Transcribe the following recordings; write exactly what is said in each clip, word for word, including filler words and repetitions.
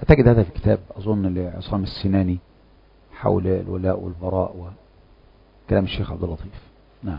هتجد هذا في كتاب أظن لعصام السناني حول الولاء والبراء وكلام الشيخ عبد اللطيف. نعم.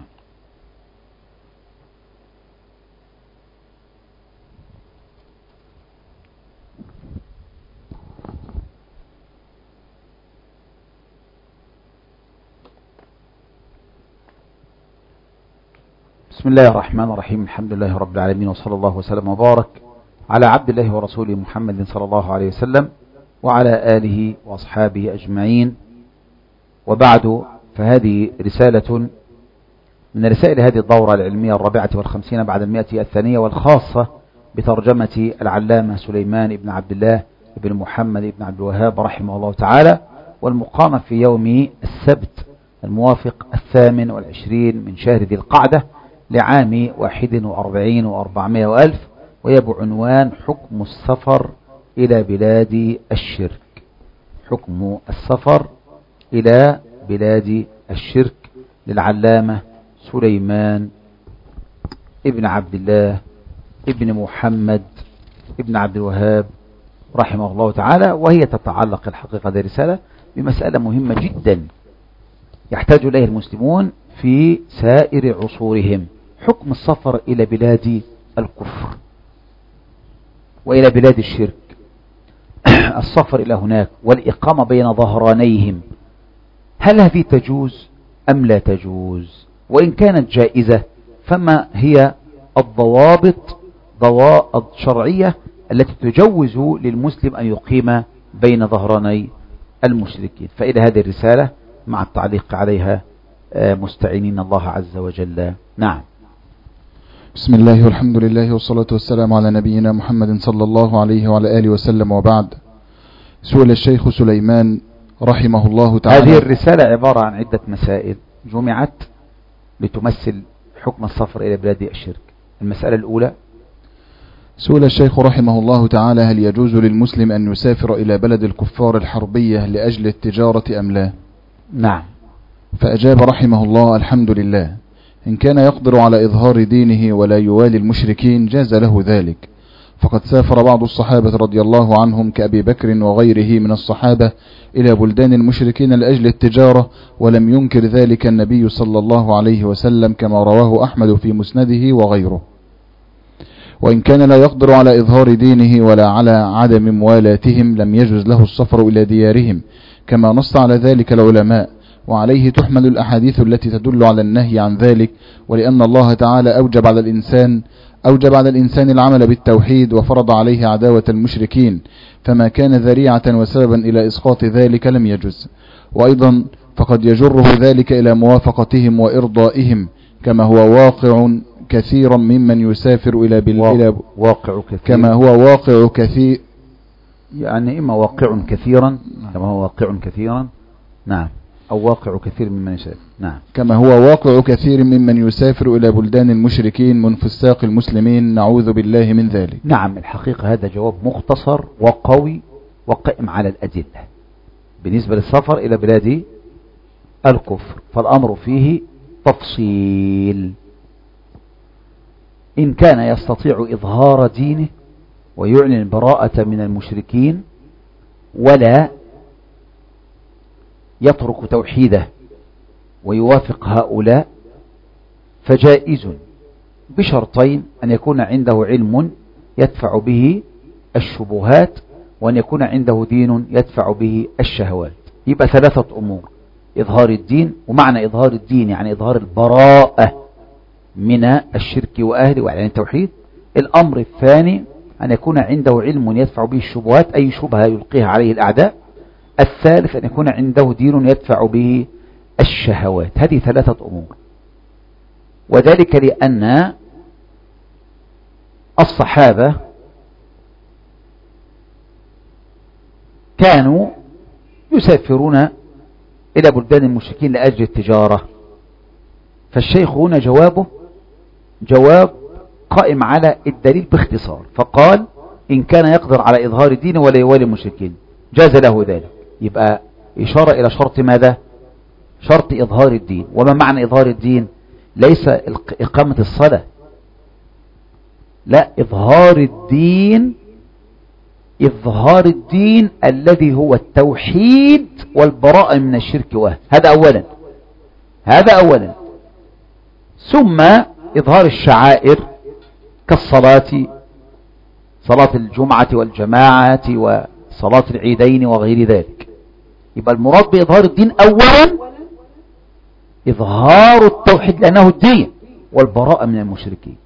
بسم الله الرحمن الرحيم. الحمد لله رب العالمين، وصلى الله وسلم وبارك على عبد الله ورسوله محمد صلى الله عليه وسلم وعلى آله وأصحابه أجمعين، وبعد، فهذه رسالة من رسائل هذه الدورة العلمية الرابعة والخمسين بعد المئة الثانية، والخاصة بترجمة العلامة سليمان بن عبد الله بن محمد بن عبد الوهاب رحمه الله تعالى، والمقامة في يوم السبت الموافق الثامن والعشرين من شهر ذي القعدة لعام واحد وأربعين وأربعمائة وألف، وهي بعنوان حكم السفر إلى بلاد الشرك. حكم السفر إلى بلاد الشرك للعلامة سليمان ابن عبد الله ابن محمد ابن عبد الوهاب رحمه الله تعالى، وهي تتعلق الحقيقة هذه الرسالة بمسألة مهمة جدا يحتاج إليه المسلمون في سائر عصورهم: حكم السفر إلى بلاد الكفر وإلى بلاد الشرك. السفر إلى هناك والإقامة بين ظهرانيهم، هل هذه تجوز أم لا تجوز؟ وإن كانت جائزة فما هي الضوابط ضوابط شرعية التي تجوز للمسلم أن يقيم بين ظهراني المشركين؟ فإلى هذه الرسالة مع التعليق عليها مستعينين الله عز وجل. نعم. بسم الله والحمد لله والصلاة والسلام على نبينا محمد صلى الله عليه وعلى آله وسلم، وبعد. سئل الشيخ سليمان رحمه الله تعالى. هذه الرسالة عبارة عن عدة مسائل جمعت لتمثل حكم السفر إلى بلاد الشرك. المسألة الأولى: سئل الشيخ رحمه الله تعالى: هل يجوز للمسلم أن يسافر إلى بلد الكفار الحربية لأجل التجارة أم لا؟ نعم. فأجاب رحمه الله: الحمد لله، إن كان يقدر على إظهار دينه ولا يوالي المشركين جاز له ذلك، فقد سافر بعض الصحابة رضي الله عنهم كأبي بكر وغيره من الصحابة إلى بلدان المشركين لأجل التجارة، ولم ينكر ذلك النبي صلى الله عليه وسلم، كما رواه أحمد في مسنده وغيره. وإن كان لا يقدر على إظهار دينه ولا على عدم موالاتهم لم يجوز له السفر إلى ديارهم، كما نص على ذلك العلماء، وعليه تحمل الأحاديث التي تدل على النهي عن ذلك. ولأن الله تعالى أوجب على الإنسان أوجب على الإنسان العمل بالتوحيد وفرض عليه عداوة المشركين، فما كان ذريعة وسببا إلى إسقاط ذلك لم يجوز. وأيضا فقد يجره ذلك إلى موافقتهم وإرضائهم، كما هو واقع كثيرا ممن يسافر إلى بلاد واقع كثير كما هو واقع كثير يعني إما واقع كثيرا كما هو واقع كثيرا نعم أو واقع كثير ممن يسافر. نعم. كما هو واقع كثير ممن يسافر إلى بلدان المشركين من فساق المسلمين، نعوذ بالله من ذلك. نعم. الحقيقة هذا جواب مختصر وقوي وقائم على الأدلة بالنسبة للسفر إلى بلاد الكفر، فالأمر فيه تفصيل. إن كان يستطيع إظهار دينه ويعلن البراءة من المشركين ولا يترك توحيده ويوافق هؤلاء فجائز، بشرطين: أن يكون عنده علم يدفع به الشبهات، وأن يكون عنده دين يدفع به الشهوات. يبقى ثلاثة أمور: إظهار الدين، ومعنى إظهار الدين يعني إظهار البراءة من الشرك وأهله وإعلان التوحيد. الأمر الثاني أن يكون عنده علم يدفع به الشبهات، أي شبهة يلقيها عليه الأعداء. الثالث أن يكون عنده دين يدفع به الشهوات. هذه ثلاثة أمور، وذلك لأن الصحابة كانوا يسافرون إلى بلدان المشركين لأجل التجارة. فالشيخ هنا جوابه جواب قائم على الدليل باختصار، فقال: إن كان يقدر على إظهار دينه ولا يوالي المشركين جاز له ذلك. يبقى إشارة إلى شرط ماذا؟ شرط إظهار الدين. وما معنى إظهار الدين؟ ليس إقامة الصلاة، لا، إظهار الدين إظهار الدين الذي هو التوحيد والبراءة من الشرك وهذا هذا أولا هذا أولا ثم إظهار الشعائر كالصلاة، صلاة الجمعة والجماعة وصلاة العيدين وغير ذلك. يبقى المراد بإظهار الدين أولا إظهار التوحيد لأنه الدين والبراءة من المشركين.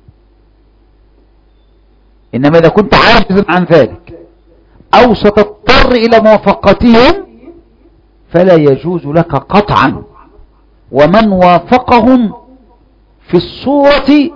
إنما إذا كنت عاجزا عن ذلك أو ستضطر إلى موافقتهم فلا يجوز لك قطعا، ومن وافقهم في الصورة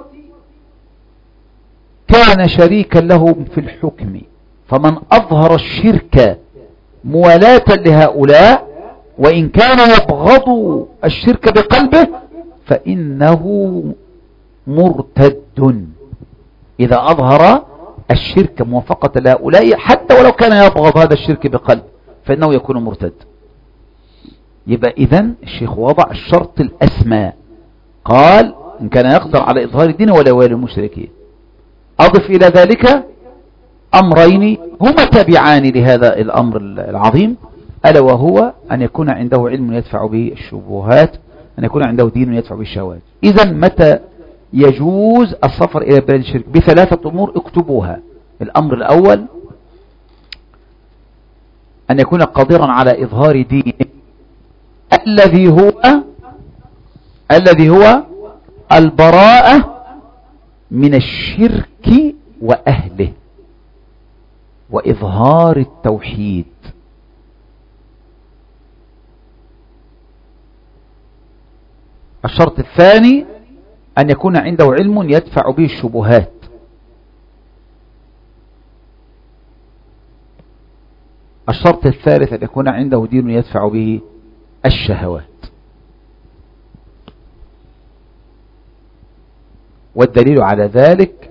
كان شريكا لهم في الحكم. فمن أظهر الشرك موالاة لهؤلاء وإن كان يبغض الشرك بقلبه فإنه مرتد إذا أظهر الشرك موافقة لهؤلاء حتى ولو كان يبغض هذا الشرك بقلب فإنه يكون مرتد. يبقى إذن الشيخ وضع الشرط الأسمى، قال إن كان يقدر على إظهار الدين ولا يوالي المشركين. أضف إلى ذلك أمرين هما تابعان لهذا الأمر العظيم، ألا وهو أن يكون عنده علم يدفع به الشبهات، أن يكون عنده دين يدفع به الشهوات. إذن متى يجوز السفر إلى بلاد الشرك؟ بثلاثة أمور اكتبوها. الأمر الأول أن يكون قادرا على إظهار دينه الذي هو الذي هو البراءة من الشرك وأهله وإظهار التوحيد. الشرط الثاني أن يكون عنده علم يدفع به الشبهات. الشرط الثالث أن يكون عنده دين يدفع به الشهوات. والدليل على ذلك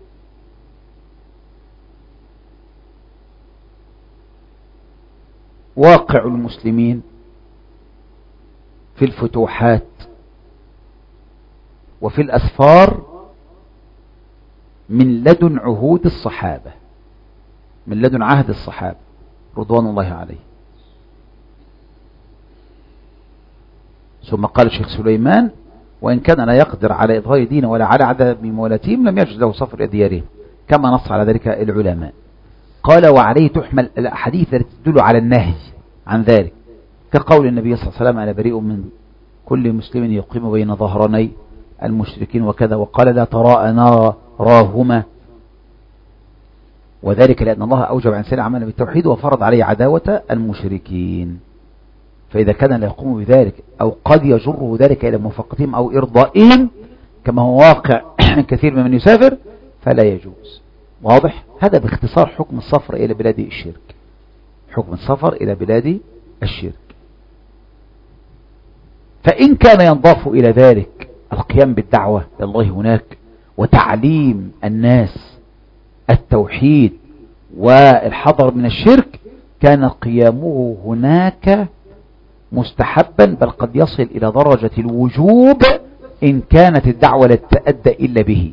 واقع المسلمين في الفتوحات وفي الأسفار من لدن عهود الصحابة، من لدن عهد الصحابة رضوان الله عليه. ثم قال الشيخ سليمان وإن كان لا يقدر على إظهار دينه ولا على عدد من مولاتهم لم يجوز له سفر إلى ديارهم كما نص على ذلك العلماء. قال وعليه تحمل الأحاديث التي تدل على النهي عن ذلك كقول النبي صلى الله عليه وسلم أنا بريء من كل مسلم يقيم بين ظهراني المشركين وكذا، وقال لا تراءى ناراهما، وذلك لأن الله أوجب عن سنة عمل بالتوحيد وفرض عليه عداوة المشركين. فإذا كان لا يقوم بذلك أو قد يجره ذلك إلى موافقتهم أو إرضائهم كما هو واقع كثير ممن يسافر فلا يجوز. واضح؟ هذا باختصار حكم السفر إلى بلاد الشرك، حكم السفر إلى بلاد الشرك. فإن كان ينضاف إلى ذلك القيام بالدعوة إلى الله هناك وتعليم الناس التوحيد والحذر من الشرك كان قيامه هناك مستحبا، بل قد يصل إلى درجة الوجوب إن كانت الدعوة لا تتأدى إلا به.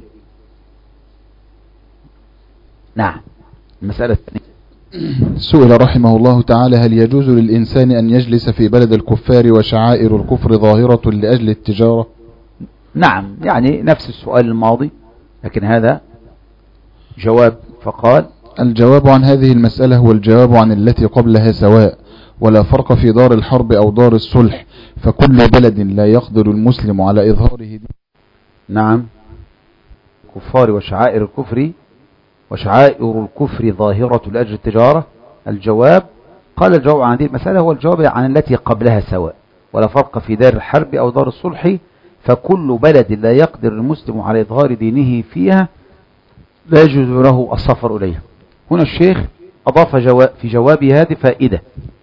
نعم. المسألة الثانية سئل رحمه الله تعالى هل يجوز للإنسان أن يجلس في بلد الكفار وشعائر الكفر ظاهرة لأجل التجارة؟ نعم، يعني نفس السؤال الماضي لكن هذا جواب. فقال الجواب عن هذه المسألة هو الجواب عن التي قبلها سواء، ولا فرق في دار الحرب أو دار الصلح، فكل بلد لا يقدر المسلم على إظهاره دين. نعم. كفار وشعائر الكفر وشعائر الكفر ظاهرة لأجل التجارة. الجواب قال الجواب عن هذه المسألة هو الجواب عن التي قبلها سواء، ولا فرق في دار الحرب أو دار الصلح، فكل بلد لا يقدر المسلم على إظهار دينه فيها لا يجوز له السفر إليها. هنا الشيخ أضاف جواب في جوابه هذه فائدة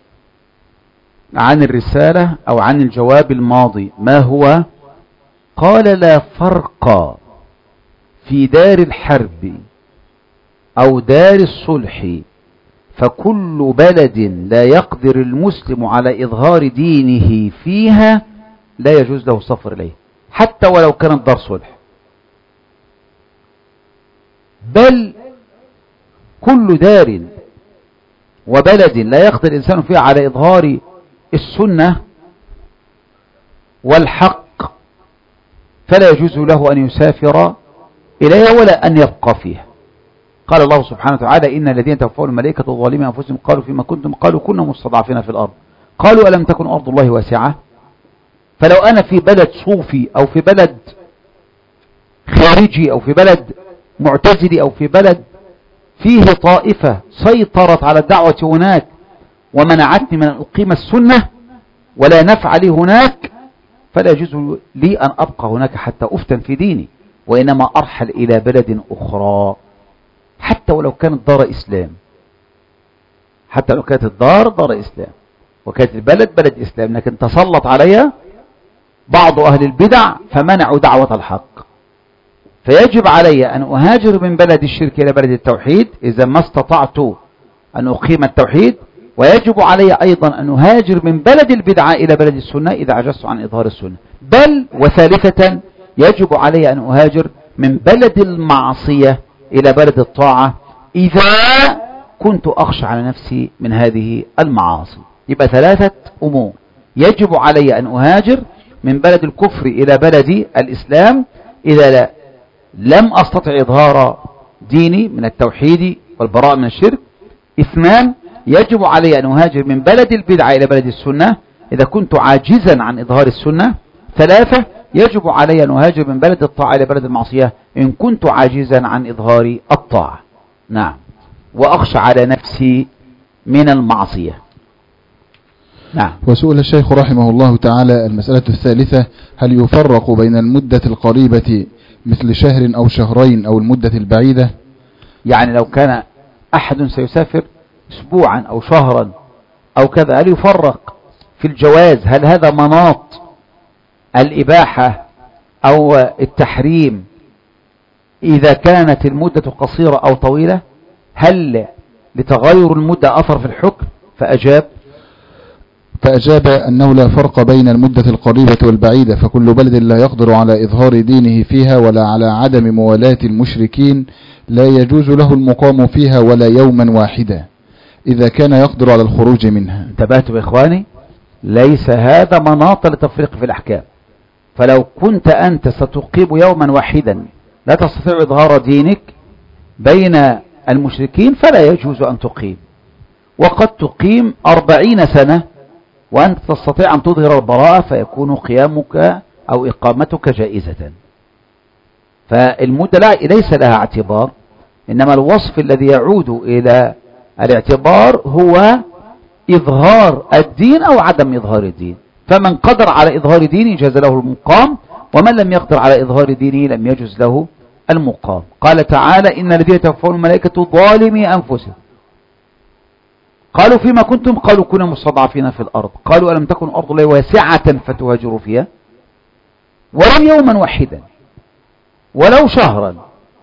عن الرسالة أو عن الجواب الماضي. ما هو؟ قال لا فرق في دار الحرب أو دار الصلح، فكل بلد لا يقدر المسلم على إظهار دينه فيها لا يجوز له السفر إليه حتى ولو كانت دار صلح، بل كل دار وبلد لا يقدر الإنسان فيها على إظهار السنة والحق فلا يجوز له أن يسافر إليها ولا أن يبقى فيها. قال الله سبحانه وتعالى إن الذين توفوا الملائكة ظالمين أنفسهم قالوا فيما كنتم قالوا كنا مستضعفين في الأرض قالوا ألم تكن أرض الله واسعة. فلو أنا في بلد صوفي أو في بلد خارجي أو في بلد معتزلي أو في بلد فيه طائفة سيطرت على الدعوة هناك ومنعتني من أن أقيم السنة ولا نفع لي هناك فلا يجوز لي أن أبقى هناك حتى أفتن في ديني، وإنما أرحل إلى بلد أخرى حتى ولو كانت دار إسلام، حتى لو كانت الدار دار إسلام وكانت البلد بلد إسلام، لكن تسلط عليها بعض أهل البدع فمنعوا دعوة الحق. فيجب علي أن أهاجر من بلد الشرك إلى بلد التوحيد إذا ما استطعت أن أقيم التوحيد، ويجب علي أيضا أن أهاجر من بلد البدعة إلى بلد السنة إذا عجزت عن إظهار السنة. بل وثالثة يجب علي أن أهاجر من بلد المعصية إلى بلد الطاعة إذا كنت أخشى على نفسي من هذه المعاصي. يبقى ثلاثة أمور: يجب علي أن أهاجر من بلد الكفر إلى بلد الإسلام إذا لا لم أستطع إظهار ديني من التوحيد والبراءة من الشرك. اثنان: يجب علي أن أهاجر من بلد البدعة إلى بلد السنة إذا كنت عاجزا عن إظهار السنة. ثلاثة: يجب علي أن أهاجر من بلد الطاعة إلى بلد المعصية إن كنت عاجزا عن إظهار الطاعة. نعم، وأخشى على نفسي من المعصية. نعم. وسئل الشيخ رحمه الله تعالى المسألة الثالثة: هل يفرق بين المدة القريبة مثل شهر أو شهرين أو المدة البعيدة؟ يعني لو كان أحد سيسافر أسبوعا أو شهرا أو كذا، هل يفرق في الجواز؟ هل هذا مناط الإباحة أو التحريم إذا كانت المدة قصيرة أو طويلة؟ هل لتغير المدة أثر في الحكم؟ فأجاب فأجاب أنه لا فرق بين المدة القريبة والبعيدة، فكل بلد لا يقدر على إظهار دينه فيها ولا على عدم موالاة المشركين لا يجوز له المقام فيها ولا يوما واحدا إذا كان يقدر على الخروج منها. انتبهتوا بإخواني؟ ليس هذا مناط لتفريق في الأحكام. فلو كنت أنت ستقيم يوما واحدا لا تستطيع إظهار دينك بين المشركين فلا يجوز أن تقيم، وقد تقيم أربعين سنة وأنت تستطيع أن تظهر البراءة فيكون قيامك أو إقامتك جائزة. فالمدة ليس لها اعتبار، إنما الوصف الذي يعود إلى الاعتبار هو إظهار الدين أو عدم إظهار الدين. فمن قدر على إظهار دينه جاز له المقام، ومن لم يقدر على إظهار دينه لم يجوز له المقام. قال تعالى إن الذين توفون الملائكة ظالمي أنفسهم قالوا فيما كنتم قالوا كنا مستضعفين في الأرض قالوا ألم تكن أرض الله واسعة فتهاجروا فيها. ولو يوما واحدا ولو شهرا،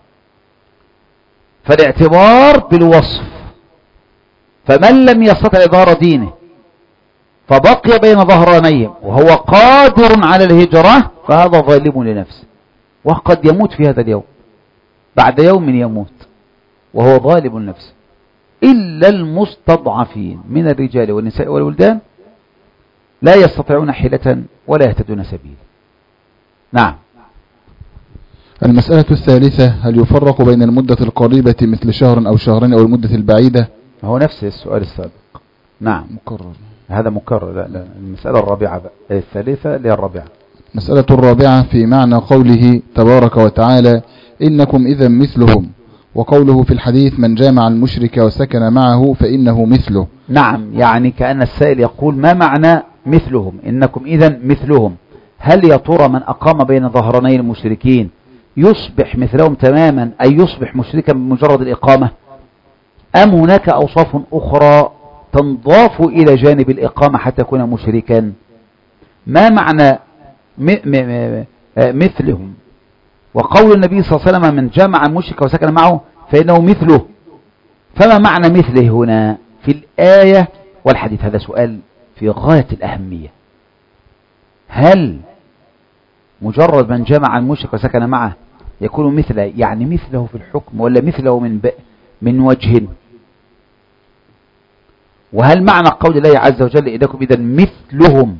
فالاعتبار بالوصف. فمن لم يستطع إظهار دينه فبقي بين ظهرانيهم وهو قادر على الهجرة فهذا ظالم لنفسه، وقد يموت في هذا اليوم، بعد يوم يموت وهو ظالم لنفسه. إلا المستضعفين من الرجال والنساء والولدان لا يستطيعون حيلة ولا يهتدون سبيلا. نعم. المسألة الثالثة: هل يفرق بين المدة القريبة مثل شهر أو شهرين أو المدة البعيدة؟ هو نفس السؤال السابق. نعم مكرر. هذا مكرر. لا لا المسألة الرابعة بقى. الثالثة اللي هي الرابعة. مسألة الرابعة في معنى قوله تبارك وتعالى إنكم إذا مثلهم، وقوله في الحديث من جامع المشرك وسكن معه فإنه مثله. نعم، يعني كأن السائل يقول ما معنى مثلهم؟ إنكم إذا مثلهم، هل يا ترى من أقام بين ظهراني المشركين يصبح مثلهم تماما أي يصبح مشركا بمجرد الإقامة، أم هناك أوصاف أخرى تنضاف إلى جانب الإقامة حتى يكون مشركا؟ ما معنى م م م مثلهم؟ وقول النبي صلى الله عليه وسلم من جمع المشرك وسكن معه فإنه مثله، فما معنى مثله هنا في الآية والحديث؟ هذا سؤال في غاية الأهمية. هل مجرد من جمع المشرك وسكن معه يكون مثله، يعني مثله في الحكم، ولا مثله من من وجه؟ وهل معنى قول الله عز وجل إنكم إذا مثلهم،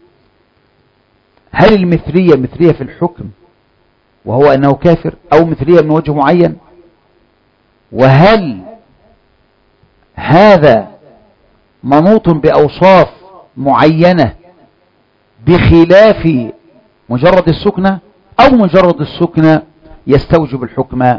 هل المثلية مثلية في الحكم وهو أنه كافر، أو مثلية من وجه معين؟ وهل هذا منوط بأوصاف معينة بخلاف مجرد السكنة، أو مجرد السكنة يستوجب الحكم؟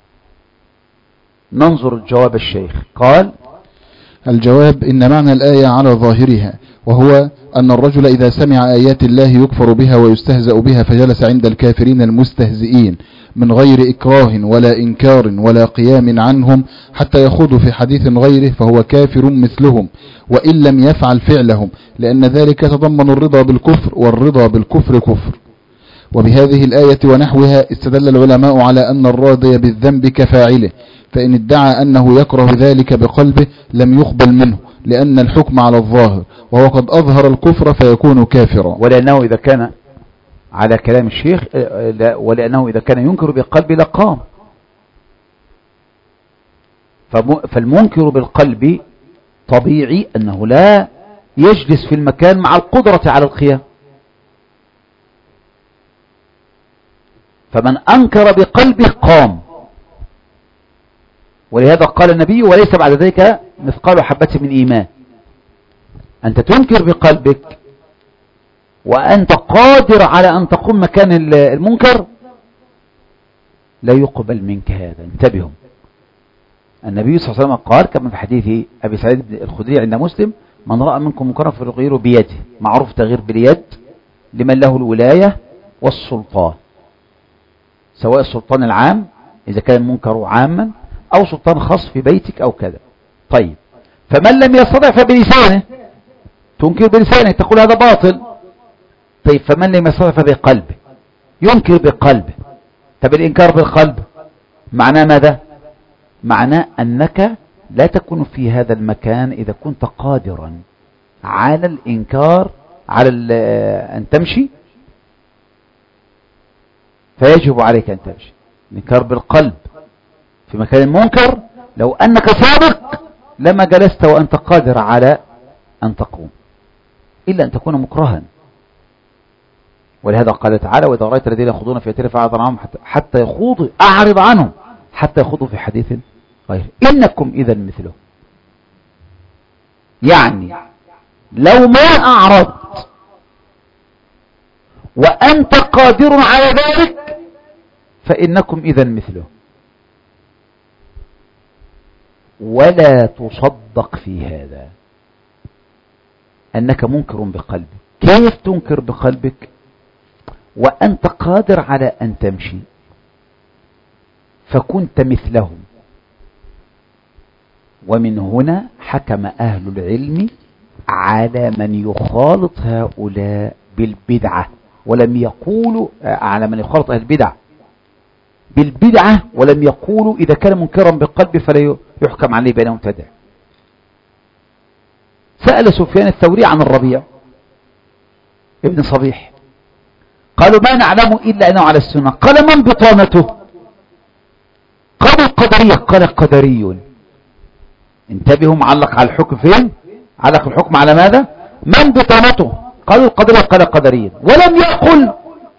ننظر الجواب الشيخ. قال: الجواب: إن معنى الآية على ظاهرها، وهو أن الرجل إذا سمع آيات الله يكفر بها ويستهزأ بها فجلس عند الكافرين المستهزئين من غير إكراه ولا إنكار ولا قيام عنهم حتى يخوضوا في حديث غيره، فهو كافر مثلهم وإن لم يفعل فعلهم، لأن ذلك يتضمن الرضا بالكفر، والرضا بالكفر كفر. وبهذه الآية ونحوها استدل العلماء على أن الراضي بالذنب كفاعله، فإن ادعى أنه يكره ذلك بقلبه لم يقبل منه، لأن الحكم على الظاهر، وهو قد أظهر الكفر فيكون كافرا. ولأنه إذا كان على كلام الشيخ، ولأنه إذا كان ينكر بالقلب لقام، فالمنكر بالقلب طبيعي أنه لا يجلس في المكان مع القدرة على القيام. فمن أنكر بقلبه قام، ولهذا قال النبي: وليس بعد ذلك مثقال حبة من إيمان. أنت تنكر بقلبك وأنت قادر على أن تقوم مكان المنكر، لا يقبل منك هذا. انتبهوا، النبي صلى الله عليه وسلم قال كما في حديث أبي سعيد الخدري عند مسلم: من رأى منكم منكرا فليغيره بيده. معروف تغيير باليد لمن له الولاية والسلطان، سواء السلطان العام إذا كان المنكر عاما، أو سلطان خاص في بيتك أو كذا. طيب، فمن لم يستطع فبلسانه، تنكر بلسانه تقول هذا باطل. طيب، فمن لم يستطع فبقلبه، ينكر بقلبه. طب الإنكار بالقلب معناه ماذا؟ معناه أنك لا تكون في هذا المكان إذا كنت قادرا على الإنكار، على أن تمشي، فيجب عليك أن تمشي. الإنكار بالقلب في مكان المنكر، لو أنك صادق لما جلست وأنت قادر على أن تقوم، إلا أن تكون مكرها. ولهذا قال تعالى: وإذا رأيت الذين يخوضون في آياتنا فأعرض عنهم حتى يخوضوا أعرض عنهم حتى يخوضوا في حديث غيره إنكم إذا مثله. يعني لو ما أعرضت وأنت قادر على ذلك فإنكم إذا مثله. ولا تصدق في هذا أنك منكر بقلبك. كيف تنكر بقلبك وأنت قادر على أن تمشي؟ فكنت مثلهم. ومن هنا حكم أهل العلم على من يخالط هؤلاء بالبدعة، ولم يقولوا على من يخالط أهل البدع بالبدعة، ولم يقولوا إذا كان منكرا بالقلب فلا يحكم عليه بأنه مبتدع. سأل سفيان الثوري عن الربيع ابن صبيح، قالوا: ما نعلم إلا أنه على السنة. قال: من بطانته؟ قالوا: القدرية. قال: قدري. انتبهوا، معلق على الحكم فين؟ علق الحكم على ماذا؟ من بطانته؟ قالوا: القدرية. قال: قدري. ولم يقل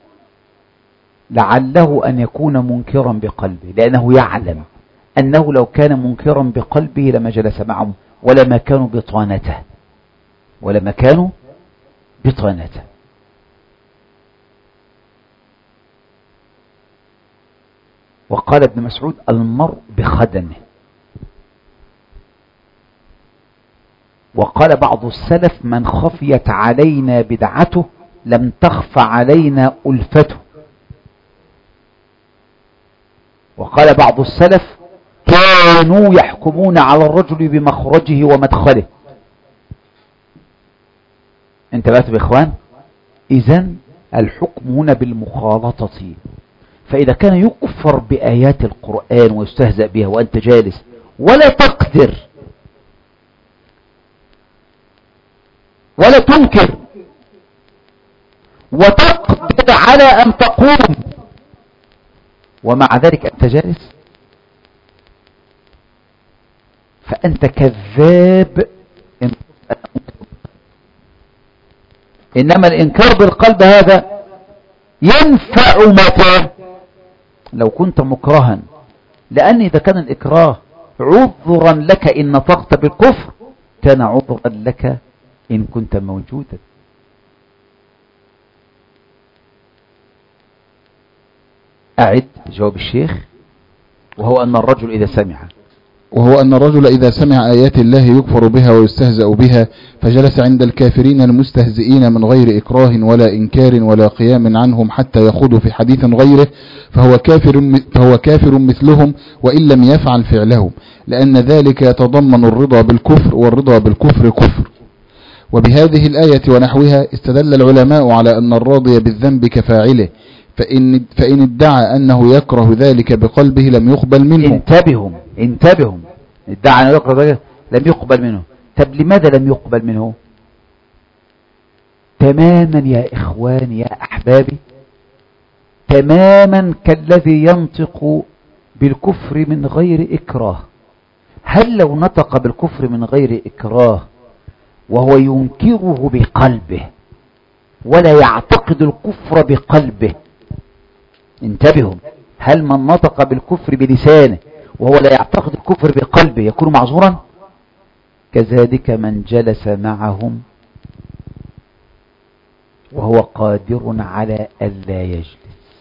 لعله أن يكون منكرا بقلبه، لأنه يعلم أنه لو كان منكرا بقلبه لما جلس معهم، ولما كانوا بطانته ولما كانوا بطانته. وقال ابن مسعود: المرء بخدنه. وقال بعض السلف: من خفيت علينا بدعته لم تخف علينا ألفته. وقال بعض السلف: كانوا يحكمون على الرجل بمخرجه ومدخله. انتبهت بإخوان؟ إذن الحكم هنا بالمخالطة. فإذا كان يكفر بآيات القرآن ويستهزأ بها وأنت جالس ولا تقدر ولا تنكر وتقدر على أن تقوم، ومع ذلك أنت جالس، فأنت كذاب إن إنما الإنكار بالقلب هذا ينفع متى؟ لو كنت مكرها، لأن إذا كان الإكراه عذرا لك إن نطقت بالكفر كان عذرا لك إن كنت موجودا. أعد جواب الشيخ، وهو أن الرجل إذا سمع وهو أن الرجل إذا سمع آيات الله يكفر بها ويستهزأ بها فجلس عند الكافرين المستهزئين من غير إكراه ولا إنكار ولا قيام عنهم حتى يخوضوا في حديث غيره فهو كافر, فهو كافر مثلهم وإن لم يفعل فعلهم، لأن ذلك يتضمن الرضا بالكفر، والرضا بالكفر كفر. وبهذه الآية ونحوها استدل العلماء على أن الراضي بالذنب كفاعله، فإن, فإن ادعى أنه يكره ذلك بقلبه لم يقبل منه. انتبهوا انتبهوا ادعى أنه يكره ذلك لم يقبل منه. طب لماذا لم يقبل منه؟ تماما يا إخواني يا أحبابي، تماما كالذي ينطق بالكفر من غير إكراه. هل لو نطق بالكفر من غير إكراه وهو ينكره بقلبه ولا يعتقد الكفر بقلبه، انتبهوا، هل من نطق بالكفر بلسانه وهو لا يعتقد الكفر بقلبه يكون معذورا؟ كذلك من جلس معهم وهو قادر على ألا يجلس.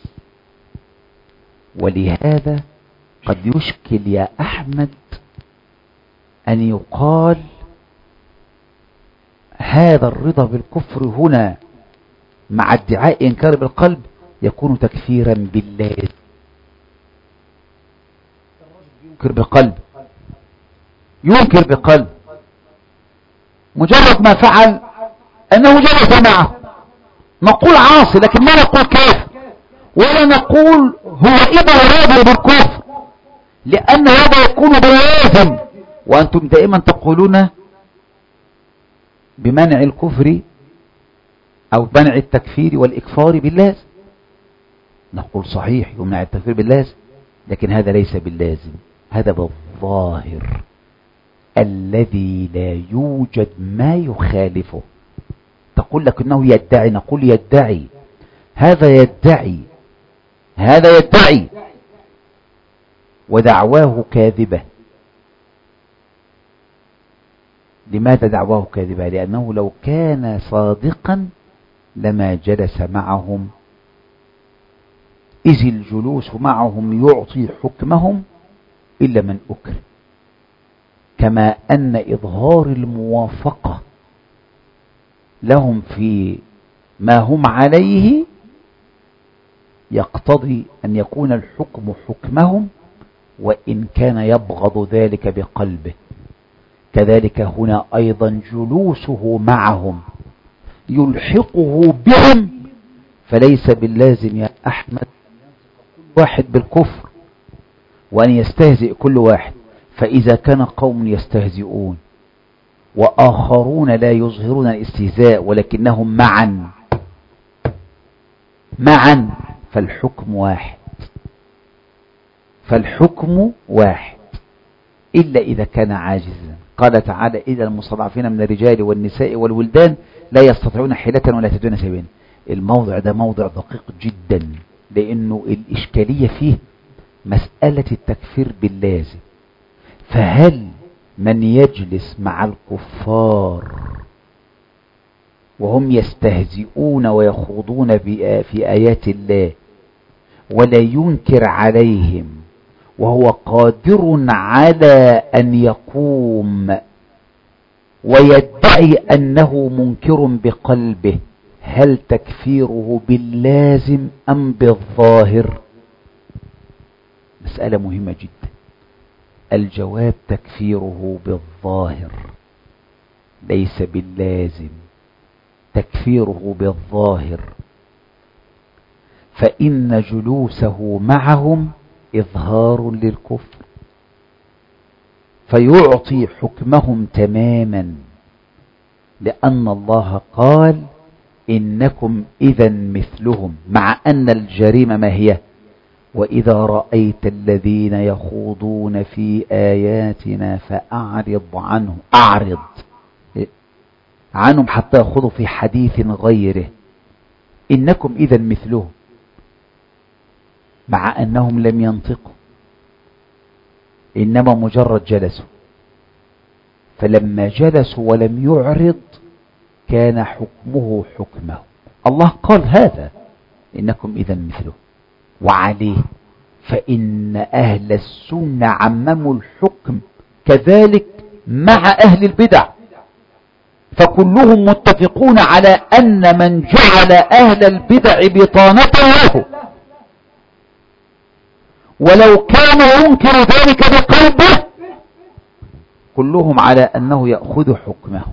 ولهذا قد يشكل يا أحمد أن يقال هذا الرضا بالكفر هنا مع ادعاء إنكار بالقلب يكون تكفيرا بالله. ينكر بقلب ينكر بقلب مجرد ما فعل أنه جلس معه نقول عاصي، لكن ما نقول كافر ولا نقول هو إذا راضي بالكفر، لأن هذا يكون باللازم. وأنتم دائما تقولون بمنع الكفر أو منع التكفير والإكفار باللازم. نقول صحيح يمنع التكفير باللازم، لكن هذا ليس باللازم، هذا بالظاهر الذي لا يوجد ما يخالفه. تقول لك انه يدعي، نقول يدعي، هذا يدعي هذا يدعي ودعواه كاذبة. لماذا دعواه كاذبة؟ لأنه لو كان صادقا لما جلس معهم، إذ الجلوس معهم يعطي حكمهم إلا من أكره، كما أن إظهار الموافقة لهم في ما هم عليه يقتضي أن يكون الحكم حكمهم وإن كان يبغض ذلك بقلبه. كذلك هنا أيضا جلوسه معهم يلحقه بهم، فليس باللازم يا أحمد كل واحد بالكفر وأن يستهزئ كل واحد. فإذا كان قوم يستهزئون وآخرون لا يظهرون الاستهزاء ولكنهم معا معا فالحكم واحد فالحكم واحد إلا إذا كان عاجزا. قال تعالى إذا المستضعفين من الرجال والنساء والولدان لا يستطيعون حيلة ولا يهتدون سبيلا. الموضع ده موضع دقيق جدا، لأنه الإشكالية فيه مسألة التكفير باللازم. فهل من يجلس مع الكفار وهم يستهزئون ويخوضون في آيات الله ولا ينكر عليهم وهو قادر على أن يقوم ويدعي أنه منكر بقلبه، هل تكفيره باللازم أم بالظاهر؟ مسألة مهمة جدا. الجواب تكفيره بالظاهر ليس باللازم، تكفيره بالظاهر، فإن جلوسه معهم إظهار للكفر فيعطي حكمهم تماما، لأن الله قال إنكم إذا مثلهم، مع أن الجريمة ما هي؟ وإذا رأيت الذين يخوضون في آياتنا فأعرض عنهم. أعرض عنهم حتى يخوضوا في حديث غيره إنكم إذا مثلهم، مع أنهم لم ينطقوا إنما مجرد جلسوا. فلما جلسوا ولم يعرض كان حكمه حكمه. الله قال هذا إنكم إذا مثله. وعليه فإن أهل السنة عمموا الحكم كذلك مع أهل البدع، فكلهم متفقون على أن من جعل أهل البدع بطانة له ولو كان ينكر ذلك بقلبه كلهم على أنه يأخذ حكمه.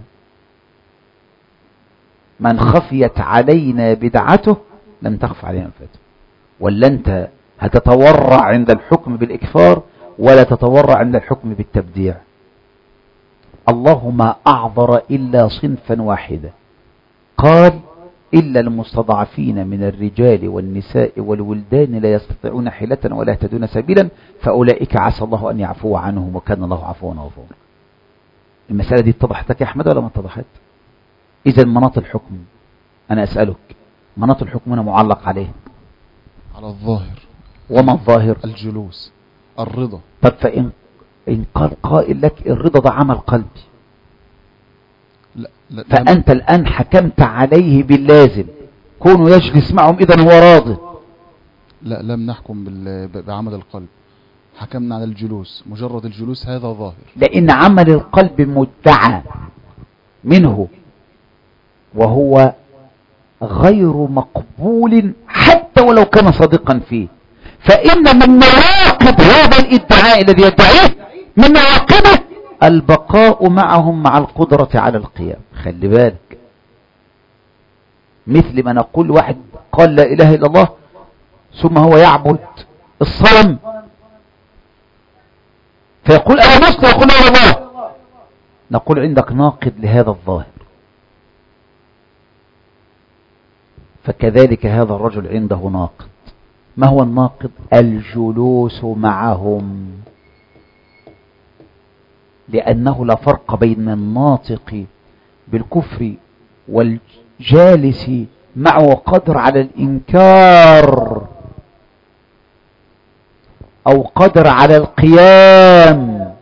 من خفيت علينا بدعته لم تخف علينا الفتوى. ولا أنت هتتورع عند الحكم بالإكفار ولا تتورع عند الحكم بالتبديع؟ الله ما أعذر إلا صنفا واحدا، قال إلا المستضعفين من الرجال والنساء والولدان لا يستطيعون حيلة ولا يهتدون سبيلا فأولئك عسى الله أن يعفو عنهم وكان الله عفوا غفورا. المسألة دي اتضحت لك يا أحمد ولا ما اتضحت؟ إذا مناط الحكم، أنا أسألك، مناط الحكم هنا معلق عليه على الظاهر. وما الظاهر؟ الجلوس، الرضا. طب فإن إن قال قائل لك الرضا ده عمل قلبي، لا لا فأنت الآن حكمت عليه باللازم كونه يجلس معهم إذن هو راضي. لا، لم نحكم بعمل القلب، حكمنا على الجلوس، مجرد الجلوس هذا ظاهر. لأن عمل القلب مدعى منه وهو غير مقبول حتى ولو كان صادقا فيه. فإن من نواقض هذا الادعاء الذي يدعيه من نواقضه البقاء معهم مع القدرة على القيام. خلي بالك، مثل ما نقول واحد قال لا إله إلا الله ثم هو يعبد الصنم فيقول أنا مسلم، يقول لا الله، نقول عندك ناقض لهذا الظاهر. فكذلك هذا الرجل عنده ناقض. ما هو الناقض؟ الجلوس معهم، لأنه لا فرق بين الناطق بالكفر والجالس معه قدر على الإنكار أو قدر على القيام،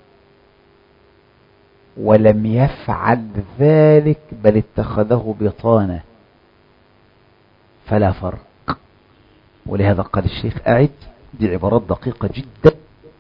ولم يفعل ذلك بل اتخذه بطانة، فلا فرق. ولهذا قال الشيخ أعد دي عبارات دقيقة جدا،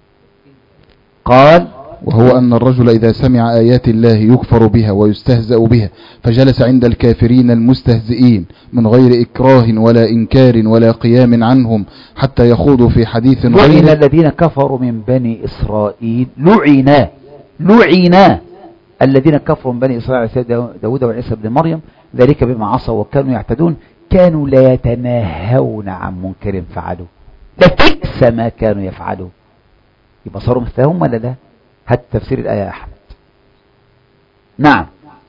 قال وهو أن الرجل إذا سمع آيات الله يكفر بها ويستهزأ بها فجلس عند الكافرين المستهزئين من غير إكراه ولا إنكار ولا قيام عنهم حتى يخوضوا في حديث غيره. لعن الذين كفروا من بني إسرائيل، لعنا لعنا الذين كفروا من بني إسرائيل سيدنا داود وعيسى بن مريم، ذلك بما عصوا وكانوا يعتدون كانوا لا يتناهون عن منكر فعلوا لبئس ما كانوا يفعلون. يبقى صاروا مثلهم ولا لا؟ هات تفسير الآية يا أحمد. نعم.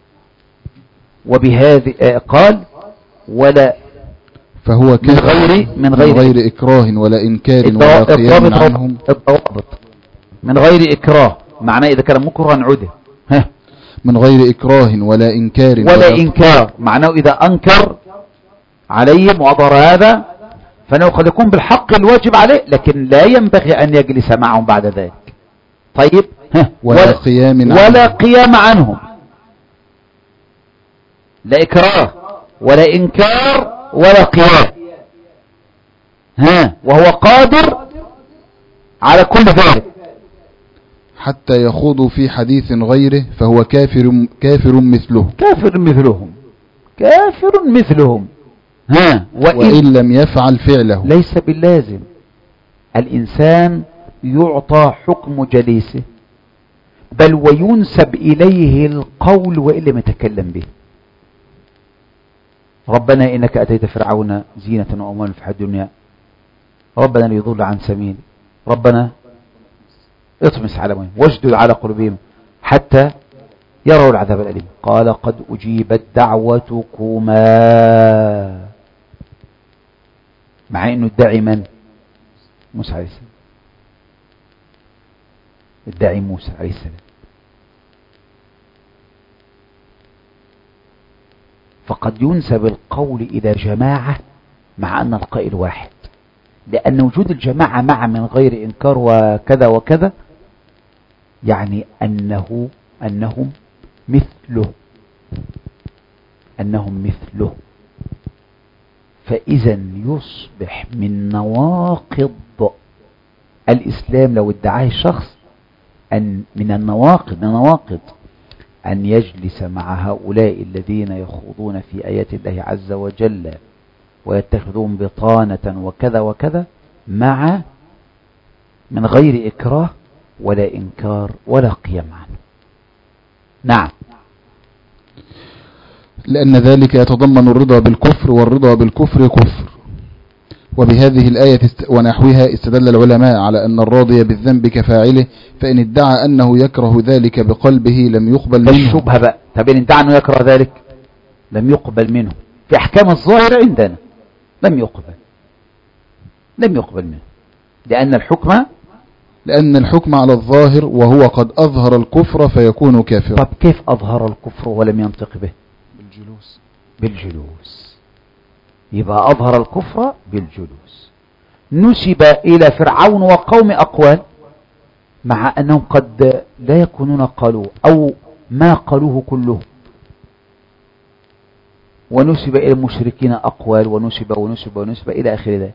وبهذه قال ولا فهو من غير من غير, من غير إكراه ولا إنكار ولا قيام عنهم. الضوابط من غير إكراه معناه إذا كان مكرها نعوده. ها من غير إكراه ولا إنكار ولا, ولا إنكار معناه إذا أنكر عليهم وأظهر هذا فإنه قد يكون بالحق الواجب عليه لكن لا ينبغي أن يجلس معهم بعد ذلك. طيب ها ولا, ولا قيام ولا عنهم. قيام عنهم، لا إكراه ولا إنكار ولا قيام، ها وهو قادر على كل ذلك حتى يخوضوا في حديث غيره فهو كافر كافر مثله كافر مثلهم كافر مثلهم ها وإن, وإن لم يفعل فعله. ليس باللازم الإنسان يعطى حكم جليسه بل وينسب إليه القول وإن لم يتكلم به. ربنا إنك أتيت فرعون زينة وأموال في الدنيا ربنا ليضل عن سبيل ربنا اطمس على وين واشدد على قلوبهم حتى يروا العذاب الأليم. قال قد أجيبت دعوتكما، مع أنه ادعي من؟ موسى عليه السلام، ادعي موسى عليه السلام. فقد ينسب القول إلى جماعة مع أن القائل واحد، لأن وجود الجماعة مع من غير إنكار وكذا وكذا يعني أنه أنهم مثله أنهم مثله فإذا يصبح من نواقض الإسلام لو ادعاه الشخص أن من النواقض من النواقض أن يجلس مع هؤلاء الذين يخوضون في آيات الله عز وجل ويتخذون بطانة وكذا وكذا مع من غير إكراه ولا إنكار ولا قيام عنه. نعم، لأن ذلك يتضمن الرضا بالكفر، والرضا بالكفر كفر. وبهذه الآية ونحوها استدل العلماء على أن الراضي بالذنب كفاعله، فإن ادعى أنه يكره ذلك بقلبه لم يقبل منه. الشبهة بقى، طب إن ادعى أنه يكره ذلك لم يقبل منه في أحكام الظاهر عندنا لم يقبل لم يقبل منه لأن الحكم لأن الحكم على الظاهر وهو قد أظهر الكفر فيكون كافرا. طب كيف أظهر الكفر ولم ينطق به؟ بالجلوس بالجلوس. يبقى أظهر الكفر بالجلوس. نسب إلى فرعون وقوم أقوال مع أنهم قد لا يكونون قالوا أو ما قالوه كله، ونسب إلى المشركين أقوال ونسب ونسب ونسب إلى آخر ذلك.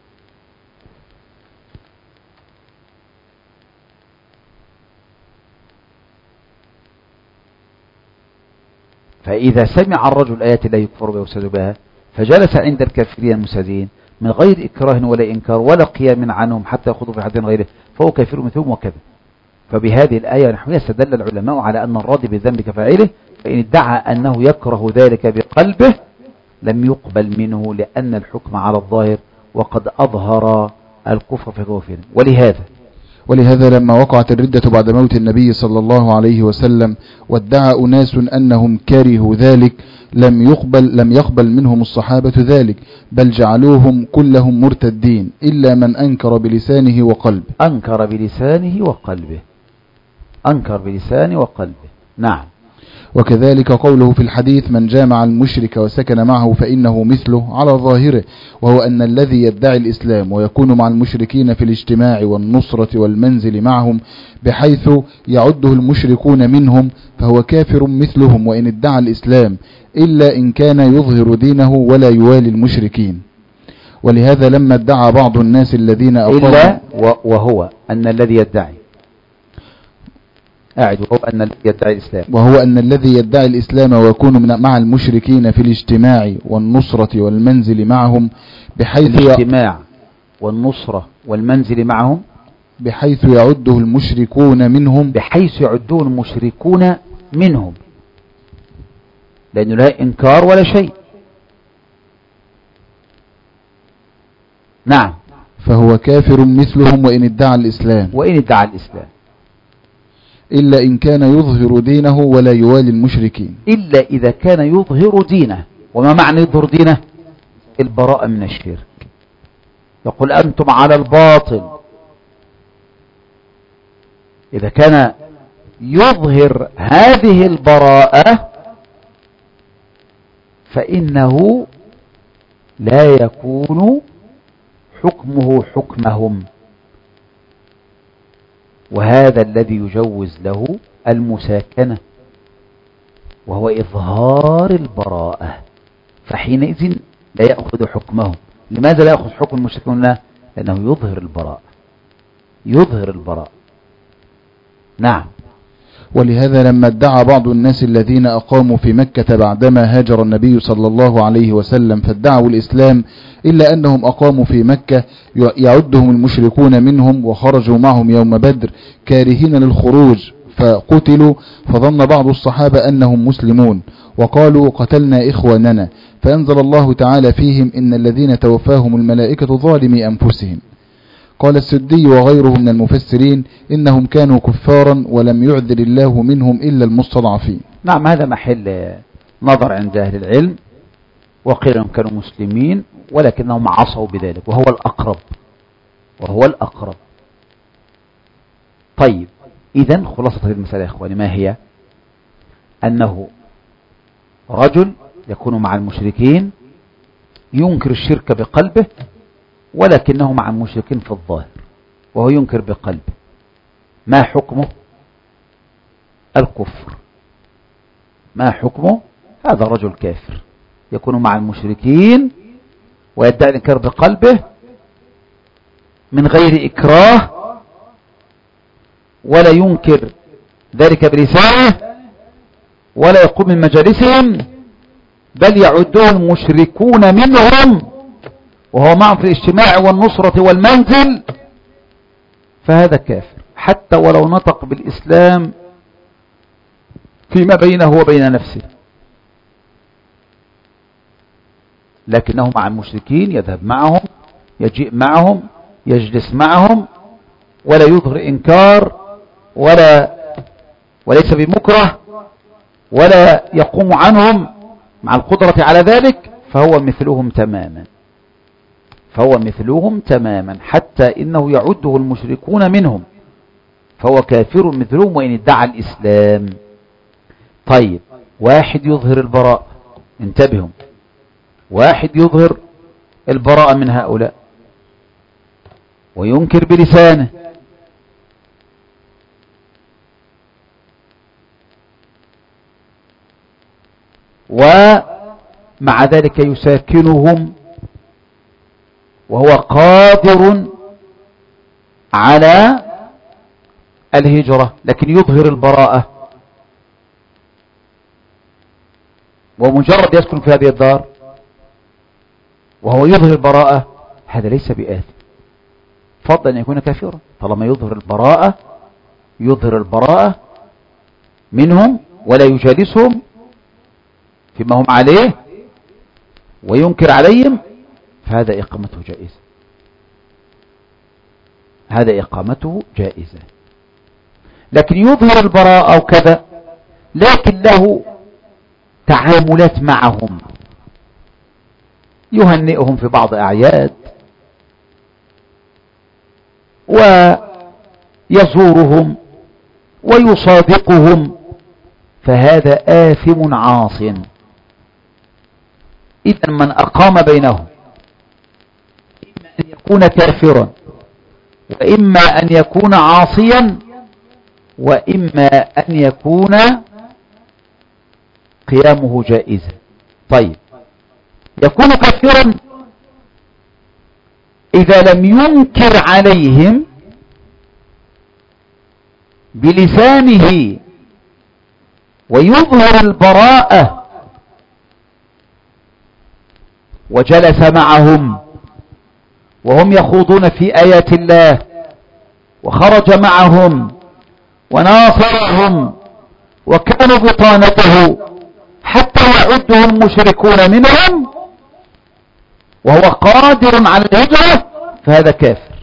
فإذا سمع الرجل آيات الله يكفر بها ويستهزئ بها فجلس عند الكافرين المساذين من غير إكراه ولا إنكار ولا قيام عنهم حتى يخوضوا في حد غيره فهو كافر مثلهم وكذا. فبهذه الآية ونحوها استدل العلماء على أن الراضي بالذنب كفاعله، فإن ادعى أنه يكره ذلك بقلبه لم يقبل منه لأن الحكم على الظاهر وقد أظهر الكفر في كفره. ولهذا ولهذا لما وقعت الردة بعد موت النبي صلى الله عليه وسلم وادعى أناس أنهم كرهوا ذلك لم يقبل لم يقبل منهم الصحابة ذلك، بل جعلوهم كلهم مرتدين إلا من أنكر بلسانه وقلبه. أنكر بلسانه وقلبه أنكر بلسانه وقلبه. نعم. وكذلك قوله في الحديث من جامع المشرك وسكن معه فإنه مثله على ظاهره، وهو أن الذي يدعي الإسلام ويكون مع المشركين في الاجتماع والنصرة والمنزل معهم بحيث يعده المشركون منهم فهو كافر مثلهم وإن ادعى الإسلام، إلا إن كان يظهر دينه ولا يوالي المشركين. ولهذا لما ادعى بعض الناس الذين أقاموا إلا وهو أن الذي يدعي أعد وهو أن الذي يدعي الإسلام وهو أن الذي يدعي الإسلام ويكون مع المشركين في الاجتماع والنصرة والمنزل معهم بحيث الاجتماع والنصرة والمنزل معهم بحيث يعده المشركون منهم بحيث يعدون المشركون منهم لأنه لا إنكار ولا شيء. نعم. فهو كافر مثلهم وإن ادعى الإسلام وإن ادعى الإسلام إلا إن كان يظهر دينه ولا يوالي المشركين. إلا إذا كان يظهر دينه. وما معنى يظهر دينه؟ البراءة من الشرك. يقول أنتم على الباطل. إذا كان يظهر هذه البراءة فإنه لا يكون حكمه حكمهم، وهذا الذي يجوز له المساكنة وهو إظهار البراءة، فحينئذ لا يأخذ حكمهم. لماذا لا يأخذ حكم المشركون؟ لا، لأنه يظهر البراءة يظهر البراءة. نعم. ولهذا لما ادعى بعض الناس الذين أقاموا في مكة بعدما هاجر النبي صلى الله عليه وسلم فادعوا الإسلام إلا أنهم أقاموا في مكة يعدهم المشركون منهم وخرجوا معهم يوم بدر كارهين للخروج فقتلوا، فظن بعض الصحابة أنهم مسلمون وقالوا قتلنا إخواننا، فأنزل الله تعالى فيهم إن الذين توفاهم الملائكة ظالمي أنفسهم. قال السدي وغيره من المفسرين إنهم كانوا كفارا ولم يعذر الله منهم إلا المستضعفين. نعم، هذا محل نظر عند أهل العلم، وقيل أنهم كانوا مسلمين ولكنهم عصوا بذلك وهو الأقرب وهو الأقرب. طيب، إذن خلاصة المسألة يا إخواني ما هي؟ أنه رجل يكون مع المشركين ينكر الشرك بقلبه ولكنه مع المشركين في الظاهر وهو ينكر بقلبه، ما حكمه؟ الكفر. ما حكمه؟ هذا رجل كافر يكون مع المشركين ويدعي الإنكار بقلبه من غير إكراه، ولا ينكر ذلك بلسانه ولا يقوم من مجالسهم، بل يعده المشركون منهم وهو معهم في الاجتماع والنصرة والمنزل، فهذا كافر حتى ولو نطق بالإسلام فيما بينه وبين نفسه، لكنه مع المشركين يذهب معهم، يجيء معهم، يجلس معهم، ولا يظهر إنكار ولا وليس بمكره ولا يقوم عنهم مع القدرة على ذلك، فهو مثلهم تماما فهو مثلهم تماما حتى إنه يعده المشركون منهم، فهو كافر مثلهم وإن ادعى الإسلام. طيب، واحد يظهر البراء، انتبهوا، واحد يظهر البراءة من هؤلاء وينكر بلسانه، ومع ذلك يساكنهم وهو قادر على الهجرة، لكن يظهر البراءة ومجرد يسكن في هذه الدار وهو يظهر البراءة، هذا ليس بآثم، فضلا أن يكون كافرا طالما يظهر البراءة يظهر البراءة منهم ولا يجالسهم فيما هم عليه وينكر عليهم، فهذا إقامته جائزة هذا إقامته جائزة. لكن يظهر البراءة أو كذا لكن له تعاملات معهم، يهنئهم في بعض أعياد ويزورهم ويصادقهم، فهذا آثم عاص. إذن من أقام بينهم إما أن يكون كافرا وإما أن يكون عاصيا وإما أن يكون قيامه جائزا. طيب، يكون كافرا إذا لم ينكر عليهم بلسانه ويظهر البراءة وجلس معهم وهم يخوضون في آيات الله وخرج معهم وناصرهم وكانوا بطانته حتى يعده المشركون منهم وهو قادر على الهجرة، فهذا كافر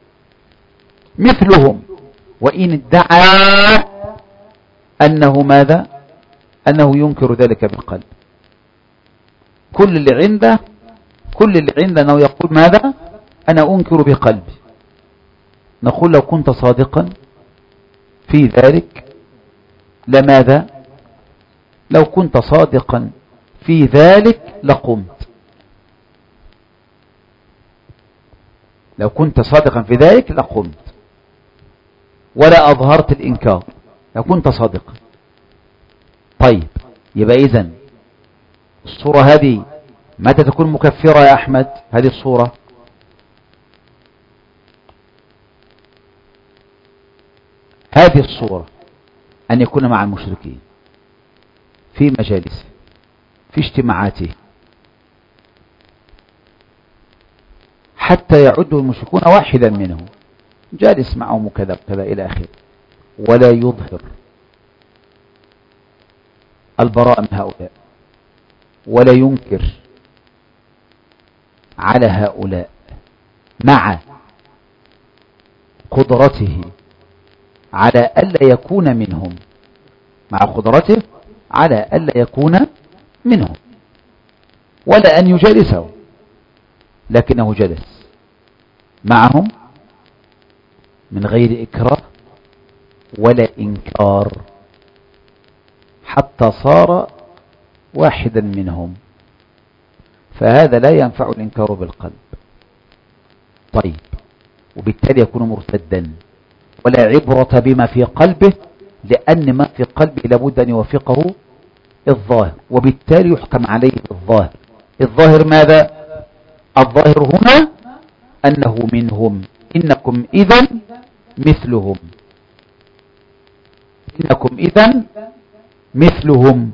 مثلهم وإن ادعى أنه ماذا؟ أنه ينكر ذلك بالقلب. كل اللي عنده كل اللي عنده أنه يقول ماذا؟ أنا أنكر بقلبي. نقول لو كنت صادقا في ذلك لماذا؟ لو كنت صادقا في ذلك لقمت لو كنت صادقا في ذلك لقمت ولا أظهرت الإنكار لو كنت صادقا. طيب، يبقى إذن الصورة هذه متى تكون مكفرة يا أحمد؟ هذه الصورة هذه الصورة أن يكون مع المشركين في مجالسه في اجتماعاته حتى يعده المشركون واحدا منهم جالس معهم كذا كذا إلى آخره، ولا يظهر البراء من هؤلاء ولا ينكر على هؤلاء مع قدرته على ألا يكون منهم مع قدرته على ألا يكون منهم ولا أن يجالسه، لكنه جلس معهم من غير إكراه ولا إنكار حتى صار واحدا منهم، فهذا لا ينفع الإنكار بالقلب. طيب، وبالتالي يكون مرتدا ولا عبرة بما في قلبه، لأن ما في قلبه لابد أن يوافقه الظاهر، وبالتالي يحكم عليه بالظاهر. الظاهر ماذا؟ الظاهر هنا أنه منهم، إنكم إذن مثلهم، إنكم إذن مثلهم.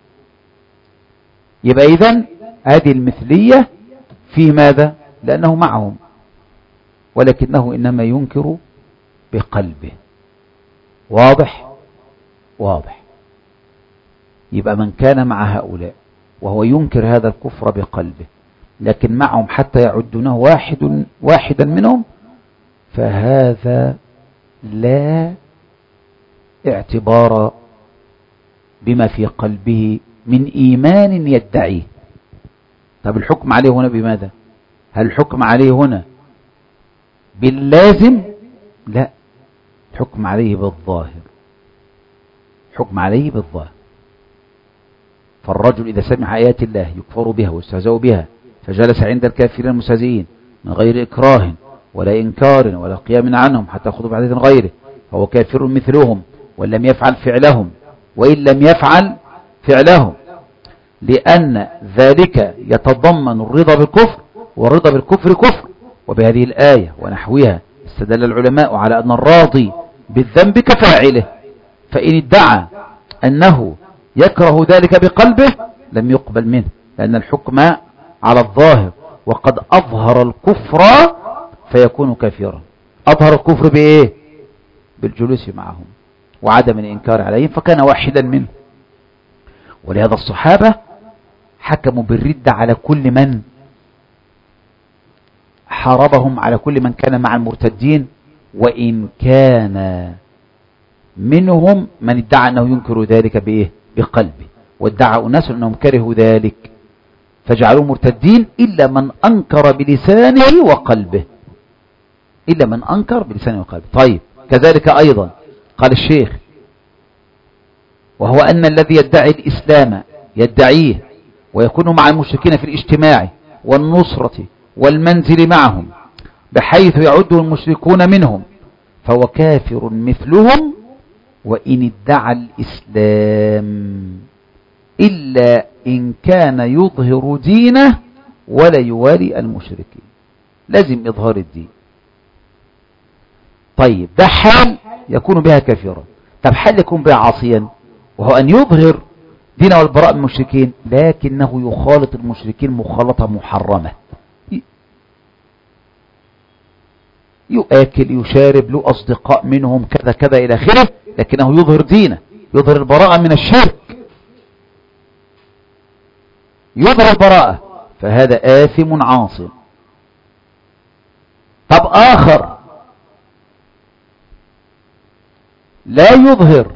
يبقى إذن هذه المثلية في ماذا؟ لأنه معهم، ولكنه إنما ينكر بقلبه. واضح؟ واضح. يبقى من كان مع هؤلاء وهو ينكر هذا الكفر بقلبه لكن معهم حتى يعدونه واحد واحدا منهم، فهذا لا اعتبار بما في قلبه من إيمان يدعيه. طب الحكم عليه هنا بماذا؟ هل الحكم عليه هنا باللازم؟ لا، الحكم عليه بالظاهر، حكم عليه بالظاهر. فالرجل إذا سمع آيات الله يكفر بها ويستهزأ بها فجلس عند الكافرين المستهزئين من غير إكراه ولا إنكار ولا قيام عنهم حتى يأخذوا بعدة غيره، فهو كافر مثلهم وإن لم يفعل فعلهم وإن لم يفعل فعلهم، لأن ذلك يتضمن الرضا بالكفر، والرضا بالكفر كفر. وبهذه الآية ونحوها استدل العلماء على أن الراضي بالذنب كفاعله، فإن ادعى أنه يكره ذلك بقلبه لم يقبل منه، لأن الحكم على الظاهر، وقد أظهر الكفر فيكون كافرا. أظهر الكفر بإيه؟ بالجلوس معهم وعدم الإنكار عليهم، فكان واحدا منه. ولهذا الصحابة حكموا بالردة على كل من حاربهم، على كل من كان مع المرتدين، وإن كان منهم من ادعى أنه ينكر ذلك بإيه؟ بقلبه، وادعى أناس أنهم كرهوا ذلك فجعلوا مرتدين إلا من أنكر بلسانه وقلبه، إلا من أنكر بلسانه وقلبه. طيب، كذلك أيضا قال الشيخ: وهو أن الذي يدعي الإسلام يدعيه ويكون مع المشركين في الاجتماع والنصرة والمنزل معهم بحيث يعده المشركون منهم، فهو كافر مثلهم وإن ادعى الإسلام، إلا إن كان يظهر دينه ولا يوالي المشركين. لازم إظهار الدين. طيب، ده حال يكون بها كافرا. طب حال يكون بها عاصيا، وهو أن يظهر دينه والبراء من المشركين لكنه يخالط المشركين مخالطة محرمة، يؤكل يشارب له أصدقاء منهم كذا كذا إلى آخره، لكنه يظهر دينه، يظهر البراءة من الشرك، يظهر البراءة، فهذا آثم عاص. طب آخر لا يظهر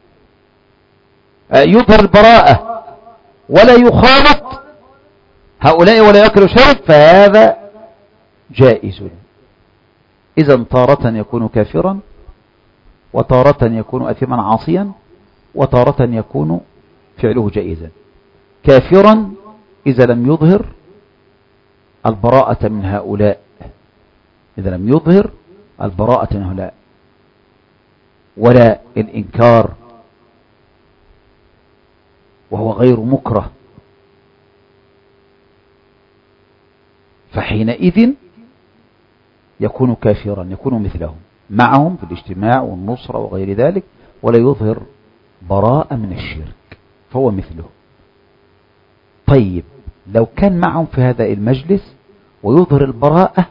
يظهر البراءة ولا يخالط هؤلاء ولا يأكل شرب، فهذا جائز. إذن تارة يكون كافرا، وتارة يكون أثما عاصيا، وتارة يكون فعله جائزا. كافرا إذا لم يظهر البراءة من هؤلاء، إذا لم يظهر البراءة من هؤلاء ولا الإنكار، وهو غير مكره، فحينئذ يكون كافرا، يكون مثلهم معهم في الاجتماع والنصرة وغير ذلك، ولا يظهر براءة من الشرك، فهو مثله. طيب، لو كان معهم في هذا المجلس ويظهر البراءة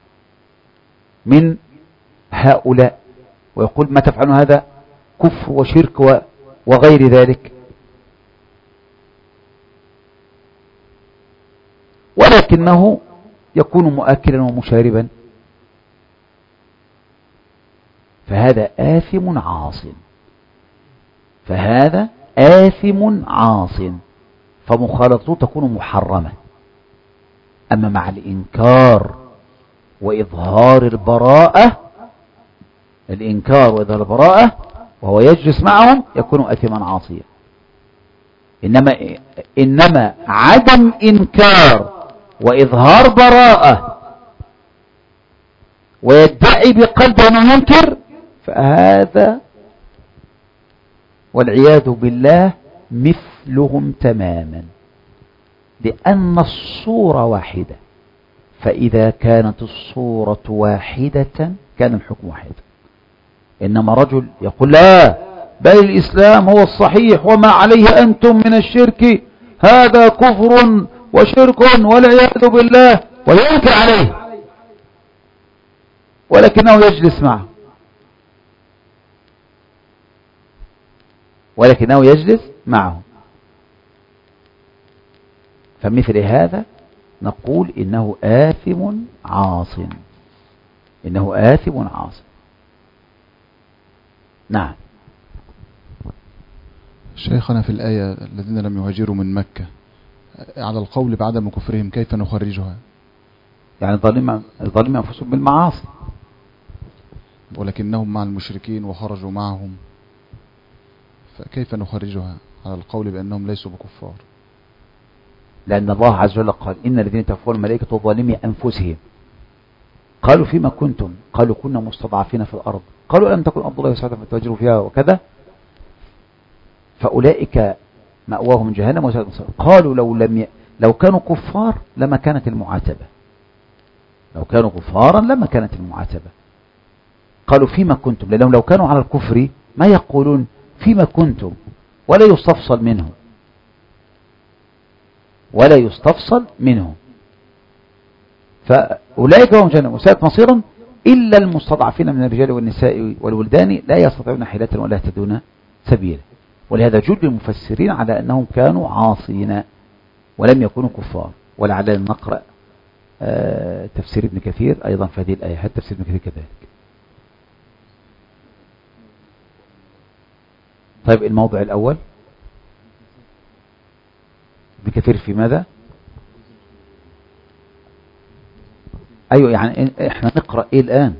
من هؤلاء ويقول ما تفعلون هذا كفر وشرك وغير ذلك، ولكنه يكون مؤكلا ومشاربا، فهذا آثم عاص، فهذا آثم عاص، فمخالطته تكون محرمة. أما مع الإنكار وإظهار البراءة، الإنكار وإظهار البراءة وهو يجلس معهم يكون آثما عاصيا. إنما, إنما عدم إنكار وإظهار براءة ويدعي بقلبه أنه ينكر، فهذا والعياذ بالله مثلهم تماما، لأن الصورة واحدة، فإذا كانت الصورة واحدة كان الحكم واحدا. إنما رجل يقول لا بل الإسلام هو الصحيح وما عليه أنتم من الشرك هذا كفر وشرك والعياذ بالله، وينكر عليه ولكنه يجلس معه ولكنه يجلس معه فمثل هذا نقول إنه آثم عاص، إنه آثم عاص. نعم. شيخنا في الآية الذين لم يهاجروا من مكة، على القول بعدم كفرهم كيف نخرجها؟ يعني ظالم ظالم أنفسهم بالمعاصي، ولكنهم مع المشركين وخرجوا معهم، فكيف نخرجها على القول بأنهم ليسوا بكفار؟ لأن الله عز وجل قال إن الذين توفون الملائكة ظالمي أنفسهم قالوا فيما كنتم؟ قالوا كنا مستضعفين في الأرض، قالوا ألم تكن أرض الله واسعة فتهاجروا فيها وكذا، فأولئك مأواهم جهنم وساءت مصيرا. قالوا لو لم ي... لو كانوا كفار لما كانت المعاتبة، لو كانوا كفارا لما كانت المعاتبة. قالوا فيما كنتم، لأنهم لو كانوا على الكفر ما يقولون فيما كنتم ولا يستفصل منهم ولا يستفصل منهم فأولئك هم جهنم وساءت مصيرا إلا المستضعفين من الرجال والنساء والولدان لا يستطيعون حيلة ولا يهتدون سبيلا. ولهذا جل المفسرين على أنهم كانوا عاصين ولم يكونوا كفار. ولعلنا نقرأ آه تفسير ابن كثير أيضا في هذه الآية، حتى تفسير ابن كثير كذلك. طيب الموضع الأول ابن كثير في ماذا؟ أيوة يعني احنا نقرأ ايه الآن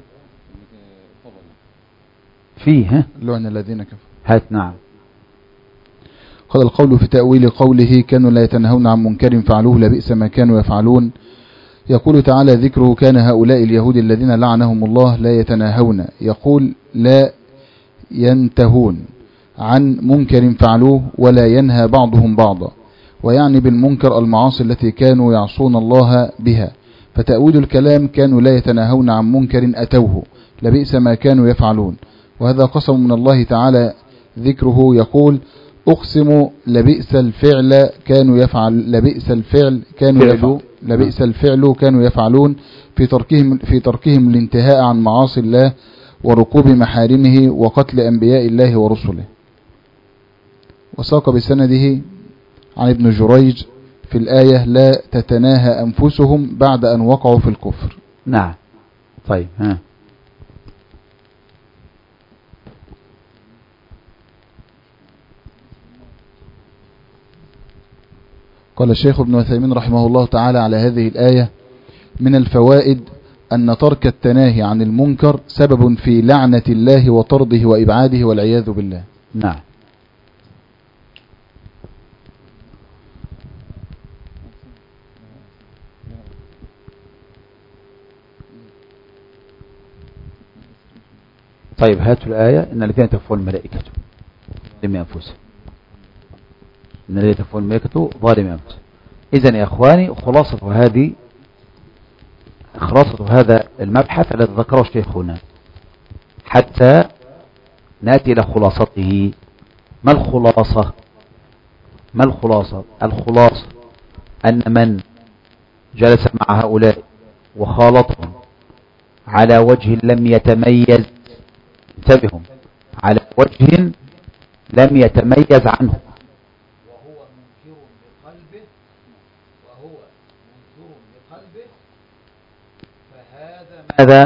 فيه ها لعن الذين كفروا. هات. نعم. قال القول في تأويل قوله كانوا لا يتنهون عن منكر فعلوه لبئس ما كانوا يفعلون. يقول تعالى ذكره كان هؤلاء اليهود الذين لعنهم الله لا يتناهون، يقول لا ينتهون عن منكر فعلوه ولا ينهى بعضهم بعضا، ويعني بالمنكر المعاصي التي كانوا يعصون الله بها. فتأويل الكلام كانوا لا يتناهون عن منكر أتوه لبئس ما كانوا يفعلون، وهذا قسم من الله تعالى ذكره يقول أقسم لبئس الفعل كانوا يفعل لبئس الفعل كانوا يفعل لبئس الفعل كانوا يفعلون في تركهم في تركهم الانتهاء عن معاصي الله وركوب محارمه وقتل أنبياء الله ورسله. وساق بسنده عن ابن جريج في الآية لا تتناهى أنفسهم بعد أن وقعوا في الكفر. نعم. طيب ها قال الشيخ ابن عثيمين رحمه الله تعالى على هذه الآية من الفوائد أن ترك التناهي عن المنكر سبب في لعنة الله وطرده وإبعاده والعياذ بالله. نعم. طيب هاتوا الآية إن الذين توفون الملائكة ظالمي أنفسهم، إن الذين توفون الملائكة ظالمي أنفسهم. إذن يا إخواني خلاصة هذه خلاصة هذا المبحث الذي ذكره الشيخ هنا حتى نأتي إلى خلاصته. ما الخلاصة؟ ما الخلاصة؟ الخلاصة أن من جلس مع هؤلاء وخالطهم على وجه لم يتميز انتبههم على وجه لم يتميز عنه وهو منكر بقلبه وهو منكر بقلبه فهذا ماذا؟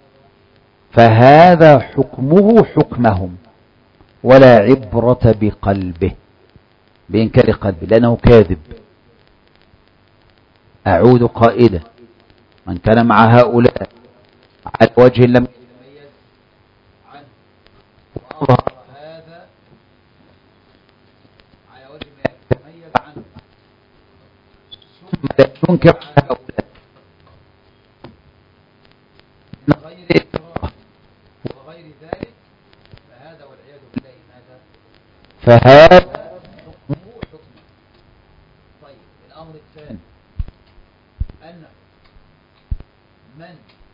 فهذا حكمه حكمهم ولا عبرة بقلبه بإنكار قلبه لأنه كاذب. أعود قائلا من كان مع هؤلاء على وجه لم يتميز عنه وأظهر هذا على وجه ينكر هؤلاء من غير إكراه وغير ذلك، فهذا والعياذ بالله ماذا؟ فهذا حكمه حكمه. طيب الأمر الثاني أن من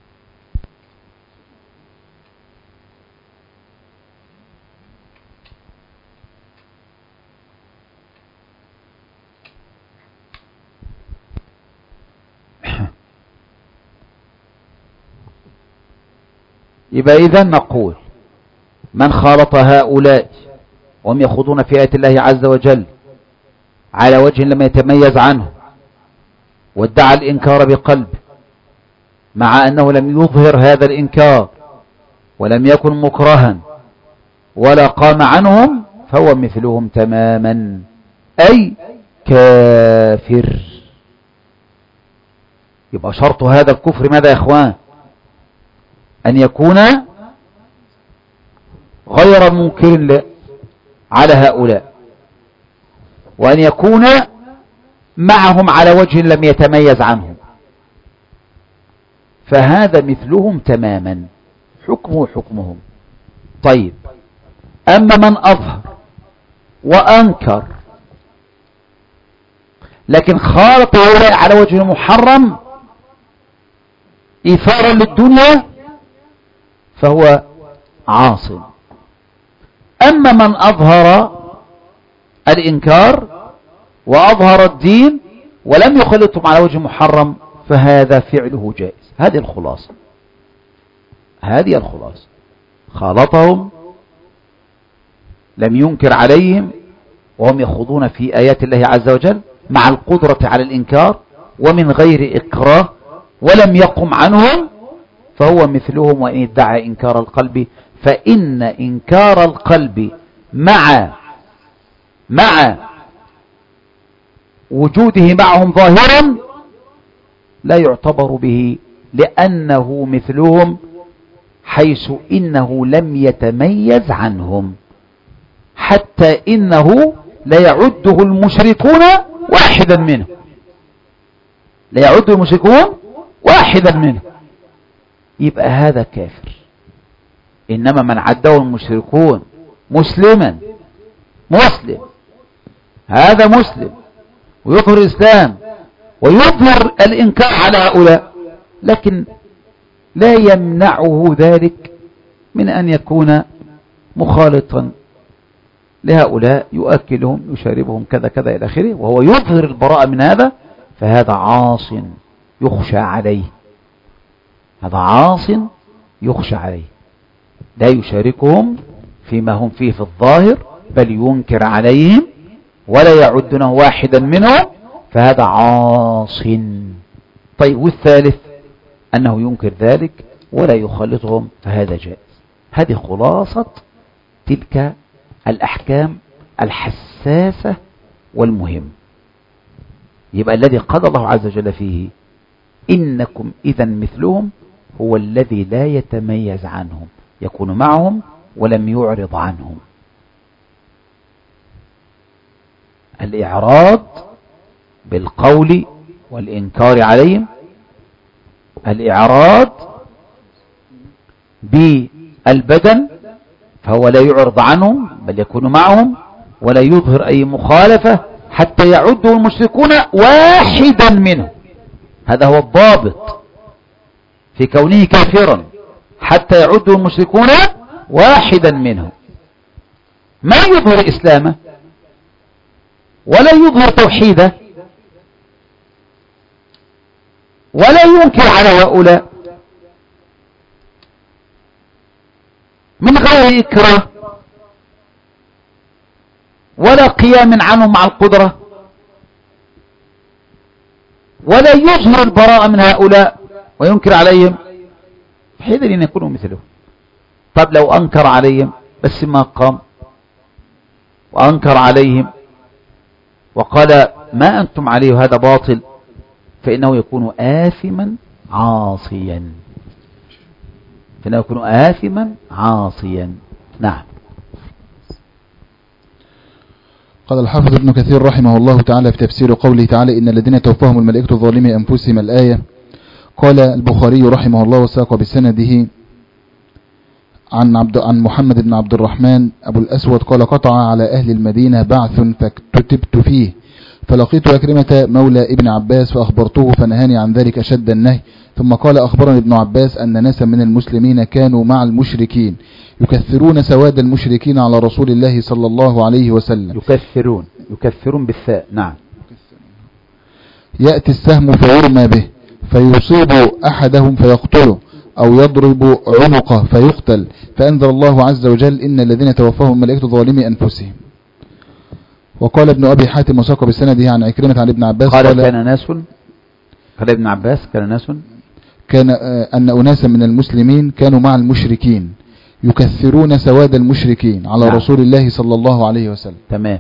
يبقى إذن نقول من خالط هؤلاء وهم يخوضون في آيات الله عز وجل على وجه لم يتميز عنه وادعى الإنكار بقلب مع أنه لم يظهر هذا الإنكار ولم يكن مكرها ولا قام عنهم، فهو مثلهم تماما، أي كافر. يبقى شرط هذا الكفر ماذا يا إخوان؟ أن يكون غير منكر على هؤلاء، وأن يكون معهم على وجه لم يتميز عنهم، فهذا مثلهم تماما، حكمه حكمهم. طيب أما من أظهر وأنكر لكن خالط هؤلاء على وجه محرم إيثارا للدنيا فهو عاصم. أما من أظهر الإنكار وأظهر الدين ولم يخلطهم على وجه محرم فهذا فعله جائز. هذه الخلاصة، هذه الخلاصة. خالطهم، لم ينكر عليهم وهم يخوضون في آيات الله عز وجل مع القدرة على الإنكار ومن غير إكراه ولم يقم عنهم، فهو مثلهم وإن ادعى إنكار القلب، فإن إنكار القلب مع مع وجوده معهم ظاهرا لا يعتبر به، لأنه مثلهم حيث إنه لم يتميز عنهم، حتى إنه لا يعده المشركون واحدا منه، لا يعده المشركون واحدا منه، يبقى هذا كافر. إنما من عده المشركون مسلما مسلم، هذا مسلم ويظهر الإسلام ويظهر الإنكار على هؤلاء، لكن لا يمنعه ذلك من أن يكون مخالطا لهؤلاء، يؤكلهم يشاربهم كذا كذا إلى آخره، وهو يظهر البراءة من هذا، فهذا عاص يخشى عليه، هذا عاص يخشى عليه، لا يشاركهم فيما هم فيه في الظاهر، بل ينكر عليهم ولا يعدونه واحدا منهم، فهذا عاص. طيب والثالث أنه ينكر ذلك ولا يخلطهم، فهذا جائز. هذه خلاصة تلك الأحكام الحساسة والمهم. يبقى الذي قضى الله عز وجل فيه إنكم إذا مثلهم هو الذي لا يتميز عنهم، يكون معهم ولم يعرض عنهم. الإعراض بالقول والإنكار عليهم، الإعراض بالبدن فهو لا يعرض عنهم بل يكون معهم ولا يظهر أي مخالفة حتى يعده المشركون واحدا منه. هذا هو الضابط في كونه كافرا، حتى يعده المشركون واحدا منه، ما يظهر إسلامه ولا يظهر توحيده ولا ينكر على هؤلاء من غير إكراه ولا قيام عنهم مع القدرة، ولا يظهر البراءة من هؤلاء وينكر عليهم، حيث أن يكونوا مثله. طب لو أنكر عليهم بس ما قام وأنكر عليهم وقال ما أنتم عليه هذا باطل، فإنه يكون آثما عاصيا، فإنه يكون آثما عاصيا. نعم. قال الحافظ ابن كثير رحمه الله تعالى في تفسير قوله تعالى إن الذين توفاهم الملائكة ظالمي أنفسهم الآية. قال البخاري رحمه الله وساق بسنده عن عبد عن محمد بن عبد الرحمن أبو الأسود قال قطع على أهل المدينة بعث فاكتتبت فيه فلقيت أكرمة مولى ابن عباس فأخبرته فنهاني عن ذلك أشد النهي. ثم قال أخبرني ابن عباس أن ناسا من المسلمين كانوا مع المشركين يكثرون سواد المشركين على رسول الله صلى الله عليه وسلم. يكثرون يكثرون بالثاء. نعم. يأتي السهم فيرمى به فيصيب أحدهم فيقتله أو يضرب عنقه فيقتل. فأنزل الله عز وجل إن الذين توفاهم الملائكة ظالمي أنفسهم. وقال ابن أبي حاتم وساق بسنده عن عكرمة عن ابن عباس قال, قال كان ناس قال ابن عباس كان ناس كان أن أناسا من المسلمين كانوا مع المشركين يكثرون سواد المشركين على نعم. رسول الله صلى الله عليه وسلم. تمام.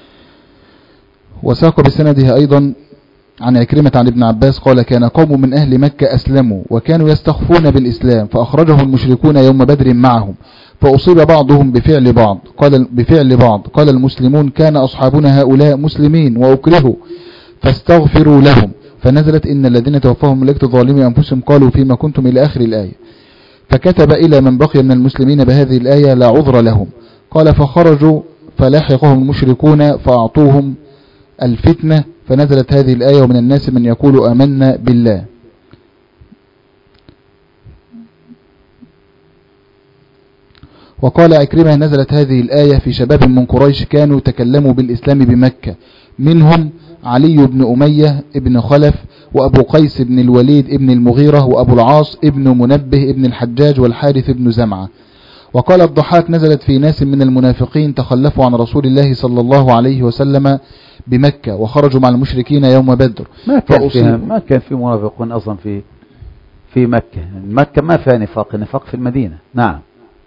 وساق بسنده أيضا عن عكرمة عن ابن عباس قال كان قوم من أهل مكة أسلموا وكانوا يستخفون بالإسلام فأخرجهم المشركون يوم بدر معهم فأصيب بعضهم بفعل بعض قال بفعل بعض قال المسلمون كان أصحابنا هؤلاء مسلمين وأكرهوا فاستغفروا لهم فنزلت إن الذين توفاهم الملائكة ظالمي أنفسهم قالوا فيما كنتم إلى آخر الآية. فكتب إلى من بقي من المسلمين بهذه الآية لا عذر لهم. قال فخرجوا فلاحقهم المشركون فأعطوهم الفتنة فنزلت هذه الآية ومن الناس من يقول آمنا بالله. وقال عكرمة نزلت هذه الآية في شباب من قريش كانوا تكلموا بالإسلام بمكة منهم علي بن أمية ابن خلف وأبو قيس بن الوليد ابن المغيرة وأبو العاص ابن منبه ابن الحجاج والحارث بن زمعة. وقال الضحاك نزلت في ناس من المنافقين تخلفوا عن رسول الله صلى الله عليه وسلم بمكة وخرجوا مع المشركين يوم بدر. ما كان فيها ما كان في منافقون أصلا في في مكة. مكة ما فيها نفاق، نفاق في المدينة. نعم.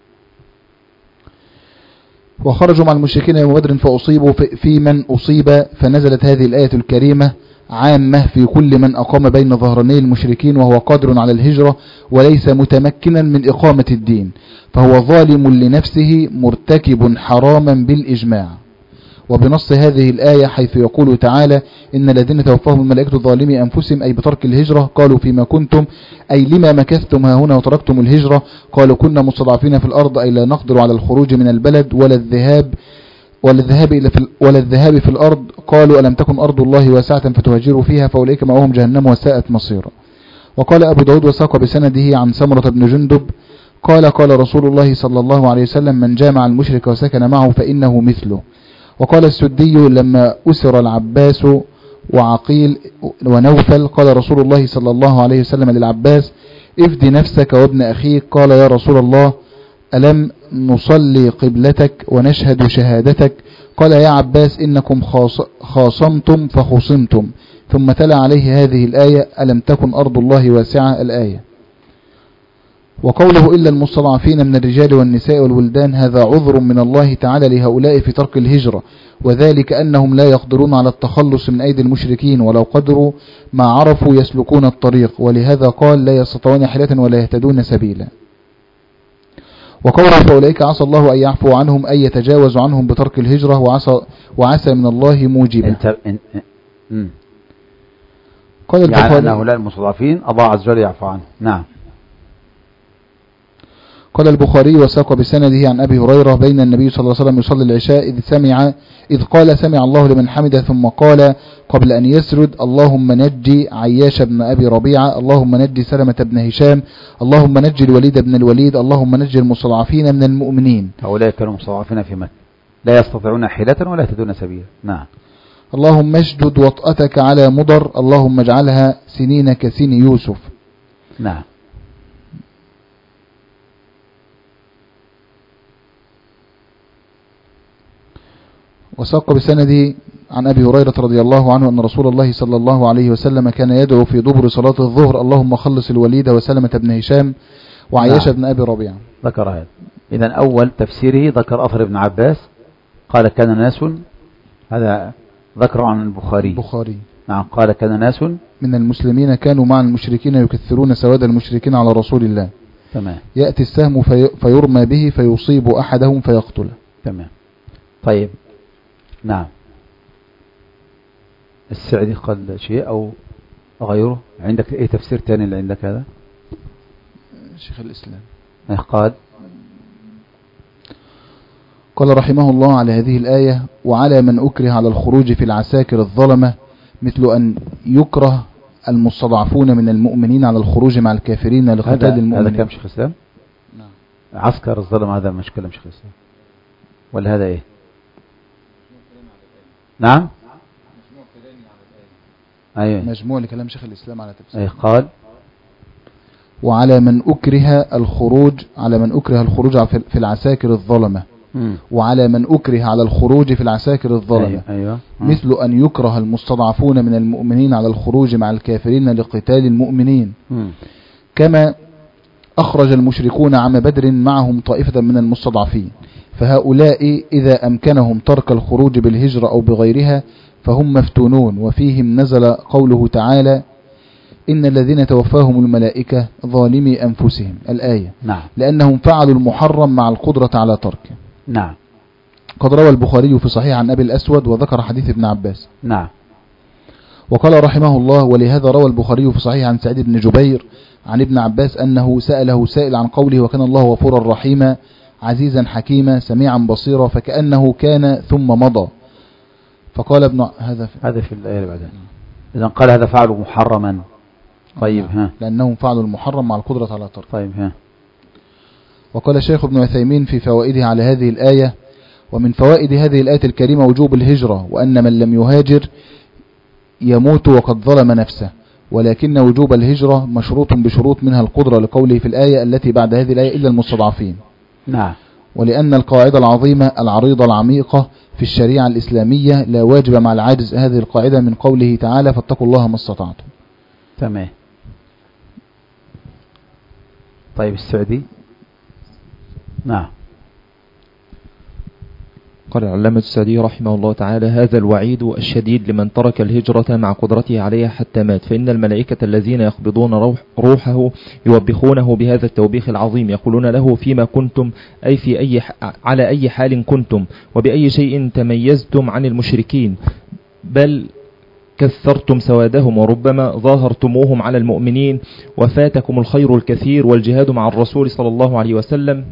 وخرجوا مع المشركين يوم بدر فأصيبوا في من أصيب فنزلت هذه الآية الكريمة عامة في كل من أقام بين ظهراني المشركين وهو قادر على الهجرة وليس متمكنا من إقامة الدين فهو ظالم لنفسه مرتكب حراما بالإجماع. وبنص هذه الآية حيث يقول تعالى إن الذين توفاهم الملائكة ظالمي أنفسهم أي بترك الهجرة قالوا فيما كنتم أي لما مكثتم ها هنا وتركتم الهجرة قالوا كنا مستضعفين في الأرض أي لا نقدر على الخروج من البلد ولا الذهاب ولا الذهاب إلى في ولا الذهاب في الأرض قالوا ألم تكن أرض الله واسعة فتهاجروا فيها فأولئك مأواهم جهنم وساءت مصيرا. وقال أبو داود وساق بسنده عن سمرة بن جندب قال قال رسول الله صلى الله عليه وسلم من جامع المشرك وسكن معه فإنه مثله. وقال السدي لما أسر العباس وعقيل ونوفل قال رسول الله صلى الله عليه وسلم للعباس افد نفسك وابن أخيك قال يا رسول الله ألم نصلي قبلتك ونشهد شهادتك قال يا عباس إنكم خاصمتم فخصمتم ثم تلا عليه هذه الآية ألم تكن أرض الله واسعة الآية. وقوله إلا المستضعفين من الرجال والنساء والولدان هذا عذر من الله تعالى لهؤلاء في ترك الهجرة وذلك أنهم لا يقدرون على التخلص من أيدي المشركين ولو قدروا ما عرفوا يسلكون الطريق ولهذا قال لا يستطيعون حيلة ولا يهتدون سبيلا. وقوله فأولئك عسى الله أن يعفو عنهم أي يتجاوز عنهم بترك الهجرة وعسى, وعسى من الله موجبا. انت ان ان قال يعني أن هؤلاء المستضعفين الله عز وجل يعفو عنهم. نعم. قال البخاري وساق بسنده عن أبي هريرة بين النبي صلى الله عليه وسلم يصلي العشاء إذ سمع إذ قال سمع الله لمن حمده ثم قال قبل أن يسرد اللهم نجي عياش بن أبي ربيعة اللهم نجي سلمة بن هشام اللهم نجي الوليد بن الوليد اللهم نجي المستضعفين من المؤمنين. هؤلاء كانوا مستضعفين في مكة لا يستطيعون حيلة ولا يهتدون سبيلا. نعم. اللهم اشدد وطأتك على مضر اللهم اجعلها سنين كسن يوسف. نعم. وساق بسنده عن أبي هريرة رضي الله عنه أن رسول الله صلى الله عليه وسلم كان يدعو في دبر صلاة الظهر اللهم خلص الوليد وسلمة بن هشام وعياش بن أبي ربيعة. ذكر هذا. إذا أول تفسيره ذكر أثر ابن عباس قال كان ناس هذا ذكر عن البخاري. البخاري. نعم. قال كان ناس من المسلمين كانوا مع المشركين يكثرون سواد المشركين على رسول الله. تمام. يأتي السهم في فيرمى به فيصيب أحدهم فيقتله. تمام. طيب. نعم. السعدي قال شيء أو غيره؟ عندك أي تفسير تاني اللي عندك هذا؟ شيخ الإسلام قال قال رحمه الله على هذه الآية: وعلى من أكره على الخروج في العساكر الظلمة مثل أن يكره المستضعفون من المؤمنين على الخروج مع الكافرين لقتال المؤمنين. هذا كلام شيخ الإسلام؟ نعم. عسكر الظلمة هذا مش كلام شيخ الإسلام ولا هذا إيه؟ نعم أيوة. مجموع لكلام شيخ الإسلام على تفسير. أي قال وعلى من أكره الخروج على من أكره الخروج في العساكر الظلمة م. وعلى من أكره على الخروج في العساكر الظلمة أيوة. أيوة. مثل أن يكره المستضعفون من المؤمنين على الخروج مع الكافرين لقتال المؤمنين م. كما أخرج المشركون عام بدر معهم طائفة من المستضعفين، فهؤلاء إذا أمكنهم ترك الخروج بالهجرة أو بغيرها فهم مفتونون، وفيهم نزل قوله تعالى: إن الذين توفاهم الملائكة ظالمي أنفسهم، الآية. نعم. لأنهم فعلوا المحرم مع القدرة على تركه. نعم. قد روى البخاري في صحيح عن أبي الأسود وذكر حديث ابن عباس. نعم. وقال رحمه الله: ولهذا روى البخاري في صحيح عن سعيد بن جبير عن ابن عباس أنه سأله سائل عن قوله: وكان الله غفورا رحيما عزيزا حكيما سميعا بصيرا، فكأنه كان ثم مضى. فقال ابن هذا في هذا في الآية بعدين. إذا قال هذا فعله محرما. طيب ها. لأنهم فعلوا المحرم مع القدرة على تركه. طيب ها. وقال الشيخ ابن عثيمين في فوائده على هذه الآية: ومن فوائد هذه الآية الكريمة وجوب الهجرة، وأن من لم يهاجر يموت وقد ظلم نفسه، ولكن وجوب الهجرة مشروط بشروط منها القدرة، لقوله في الآية التي بعد هذه الآية: إلا المستضعفين. نعم. ولأن القاعدة العظيمة العريضة العميقة في الشريعة الإسلامية لا واجب مع العاجز هذه القاعدة من قوله تعالى: فاتقوا الله ما استطعتم. تمام. طيب السعدي. نعم. قال العلامة السعدي رحمه الله تعالى: هذا الوعيد الشديد لمن ترك الهجرة مع قدرته عليها حتى مات، فإن الملائكة الذين يقبضون روح روحه يوبخونه بهذا التوبيخ العظيم، يقولون له: فيما كنتم، أي في أي على أي حال كنتم، وبأي شيء تميزتم عن المشركين، بل كثرتم سوادهم وربما ظاهرتموهم على المؤمنين، وفاتكم الخير الكثير والجهاد مع الرسول صلى الله عليه وسلم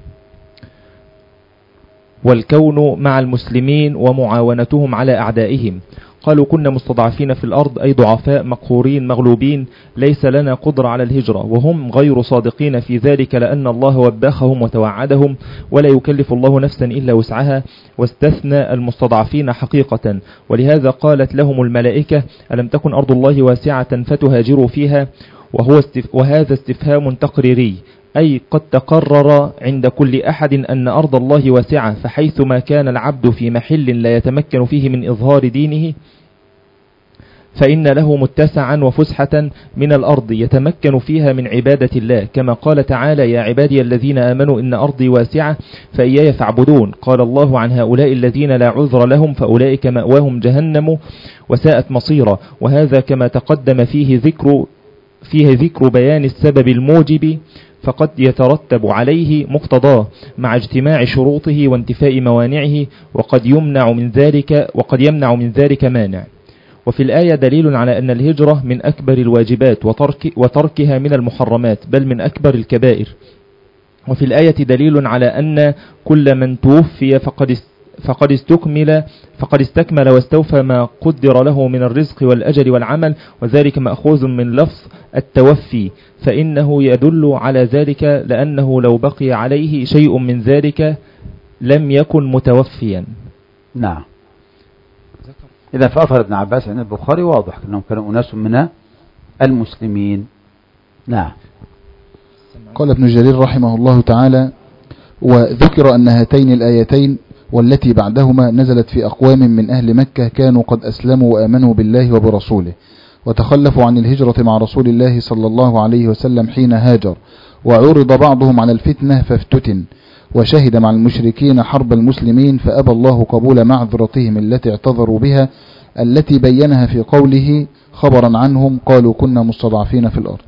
والكون مع المسلمين ومعاونتهم على أعدائهم. قالوا: كنا مستضعفين في الأرض، أي ضعفاء مقهورين مغلوبين، ليس لنا قدرة على الهجرة، وهم غير صادقين في ذلك، لأن الله وبخهم وتوعدهم، ولا يكلف الله نفسا إلا وسعها، واستثنى المستضعفين حقيقة. ولهذا قالت لهم الملائكة: ألم تكن أرض الله واسعة فتهاجروا فيها؟ وهو استف... وهذا استفهام تقريري، أي قد تقرر عند كل أحد أن أرض الله واسعة، فحيثما كان العبد في محل لا يتمكن فيه من إظهار دينه فإن له متسعا وفسحة من الأرض يتمكن فيها من عبادة الله، كما قال تعالى: يا عبادي الذين آمنوا إن أرضي واسعة فإياي فاعبدون. قال الله عن هؤلاء الذين لا عذر لهم فأولئك مأواهم جهنم وساءت مصيرا. وهذا كما تقدم فيه ذكر فيه ذكر بيان السبب الموجب، فقد يترتب عليه مقتضاه مع اجتماع شروطه وانتفاء موانعه، وقد يمنع من ذلك وقد يمنع من ذلك مانع. وفي الآية دليل على أن الهجرة من أكبر الواجبات وترك وتركها من المحرمات، بل من أكبر الكبائر. وفي الآية دليل على أن كل من توفي فقد فقد استكمل فقد استكمل واستوفى ما قدر له من الرزق والأجل والعمل، وذلك مأخوذ من لفظ التوفي، فإنه يدل على ذلك، لأنه لو بقي عليه شيء من ذلك لم يكن متوفيا. نعم. إذا فأثر ابن عباس عن البخاري واضح أنهم كانوا أناس من المسلمين. نعم. قال ابن جرير رحمه الله تعالى: وذكر أن هاتين الآيتين والتي بعدهما نزلت في أقوام من أهل مكة كانوا قد أسلموا وآمنوا بالله وبرسوله، وتخلفوا عن الهجرة مع رسول الله صلى الله عليه وسلم حين هاجر، وعرض بعضهم على الفتنة فافتتن، وشهد مع المشركين حرب المسلمين فأبى الله قبول معذرتهم التي اعتذروا بها، التي بينها في قوله خبرا عنهم: قالوا كنا مستضعفين في الأرض.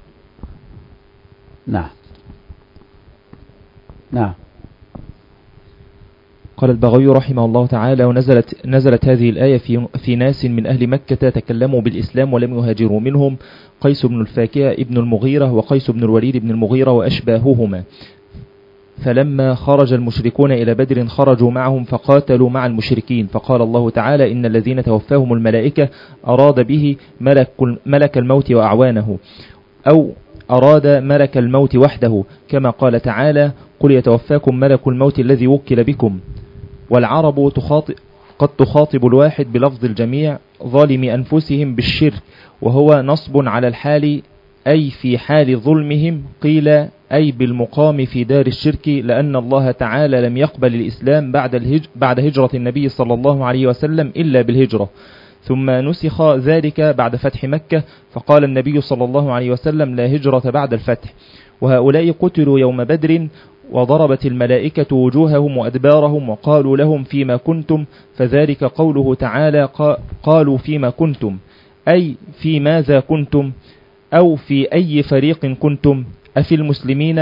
نعم. نعم. قال البغوي رحمه الله تعالى: ونزلت نزلت هذه الآية في, في ناس من أهل مكة تكلموا بالإسلام ولم يهاجروا، منهم قيس بن الفاكهة ابن المغيرة وقيس بن الوليد بن المغيرة وأشباههما. فلما خرج المشركون إلى بدر خرجوا معهم فقاتلوا مع المشركين، فقال الله تعالى: إن الذين توفاهم الملائكة أراد به ملك, ملك الموت وأعوانه، أو أراد ملك الموت وحده، كما قال تعالى: قل يتوفاكم ملك الموت الذي وكل بكم. والعرب تخاطب قد تخاطب الواحد بلفظ الجميع ظالم أنفسهم بالشرك، وهو نصب على الحال أي في حال ظلمهم، قيل أي بالمقام في دار الشرك، لأن الله تعالى لم يقبل الإسلام بعد, الهج بعد هجرة النبي صلى الله عليه وسلم إلا بالهجرة، ثم نسخ ذلك بعد فتح مكة، فقال النبي صلى الله عليه وسلم: لا هجرة بعد الفتح. وهؤلاء قتلوا يوم بدر، وضربت الملائكة وجوههم وأدبارهم وقالوا لهم: فيما كنتم، فذلك قوله تعالى: قالوا فيما كنتم، أي في ماذا كنتم، أو في أي فريق كنتم، أفي المسلمين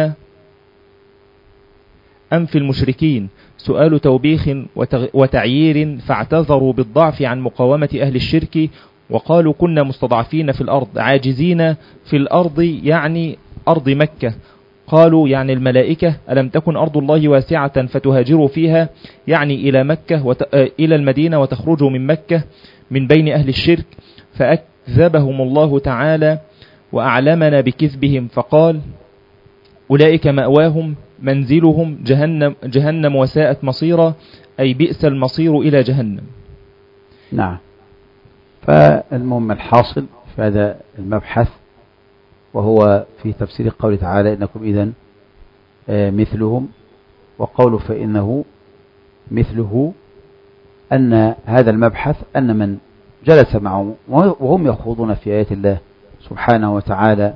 أم في المشركين؟ سؤال توبيخ وتعيير، فاعتذروا بالضعف عن مقاومة أهل الشرك، وقالوا: كنا مستضعفين في الأرض عاجزين في الأرض، يعني أرض مكة. قالوا يعني الملائكة: ألم تكن أرض الله واسعة فتهاجروا فيها، يعني إلى مكة وت... إلى المدينة وتخرجوا من مكة من بين أهل الشرك. فأكذبهم الله تعالى وأعلمنا بكذبهم، فقال: أولئك مأواهم منزلهم جهنم, جهنم وساءت مصيرا، أي بئس المصير إلى جهنم. نعم. فالمهم الحاصل في هذا المبحث وهو في تفسير قوله تعالى: إنكم إذن مثلهم، وقوله فإنه مثله، أن هذا المبحث أن من جلس معهم وهم يخوضون في آيات الله سبحانه وتعالى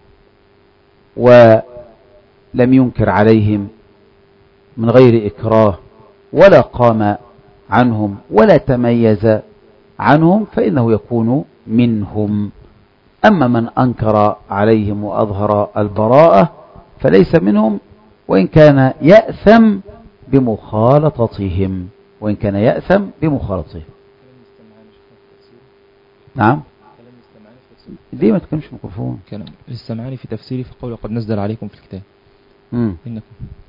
ولم ينكر عليهم من غير إكراه، ولا قام عنهم ولا تميز عنهم، فإنه يكون منهم. أما من أنكر عليهم وأظهر البراءة فليس منهم، وإن كان يأثم بمخالطتهم وإن كان يأثم بمخالطتهم. نعم. ليه ما تكلمش ميكروفون؟ كان للسمعاني في تفسيري فقول: قد نزل عليكم في الكتاب. مم. إنكم.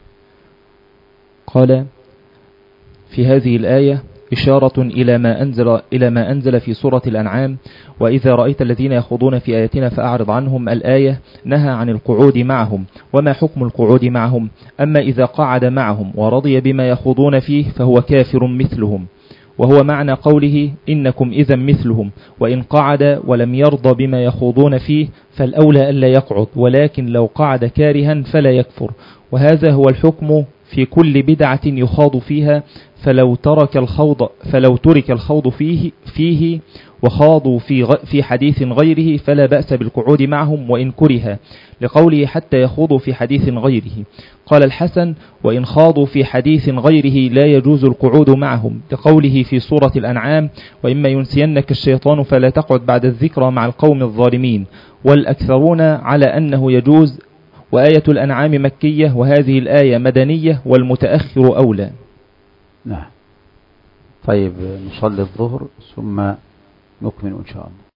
قال في هذه الآية إشارة إلى ما أنزل إلى ما أنزل في سورة الأنعام: وإذا رأيت الذين يخوضون في آياتنا فأعرض عنهم. الآية نهى عن القعود معهم. وما حكم القعود معهم؟ أما إذا قعد معهم ورضي بما يخوضون فيه فهو كافر مثلهم، وهو معنى قوله: إنكم إذا مثلهم. وإن قعد ولم يرضى بما يخوضون فيه فالأولى ألا يقعد، ولكن لو قعد كارها فلا يكفر. وهذا هو الحكم في كل بدعة يخاض فيها، فلو ترك الخوض فلو ترك الخوض فيه فيه وخاضوا في في حديث غيره فلا بأس بالقعود معهم وإن كره، لقوله: حتى يخوضوا في حديث غيره. قال الحسن: وإن خاضوا في حديث غيره لا يجوز القعود معهم، لقوله في سورة الأنعام: وإما ينسينك الشيطان فلا تقعد بعد الذكرى مع القوم الظالمين. والأكثرون على أنه يجوز. وآية الأنعام مكية، وهذه الآية مدنية، والمتأخر أولى. نعم. طيب نصلي الظهر ثم نكمل إن شاء الله.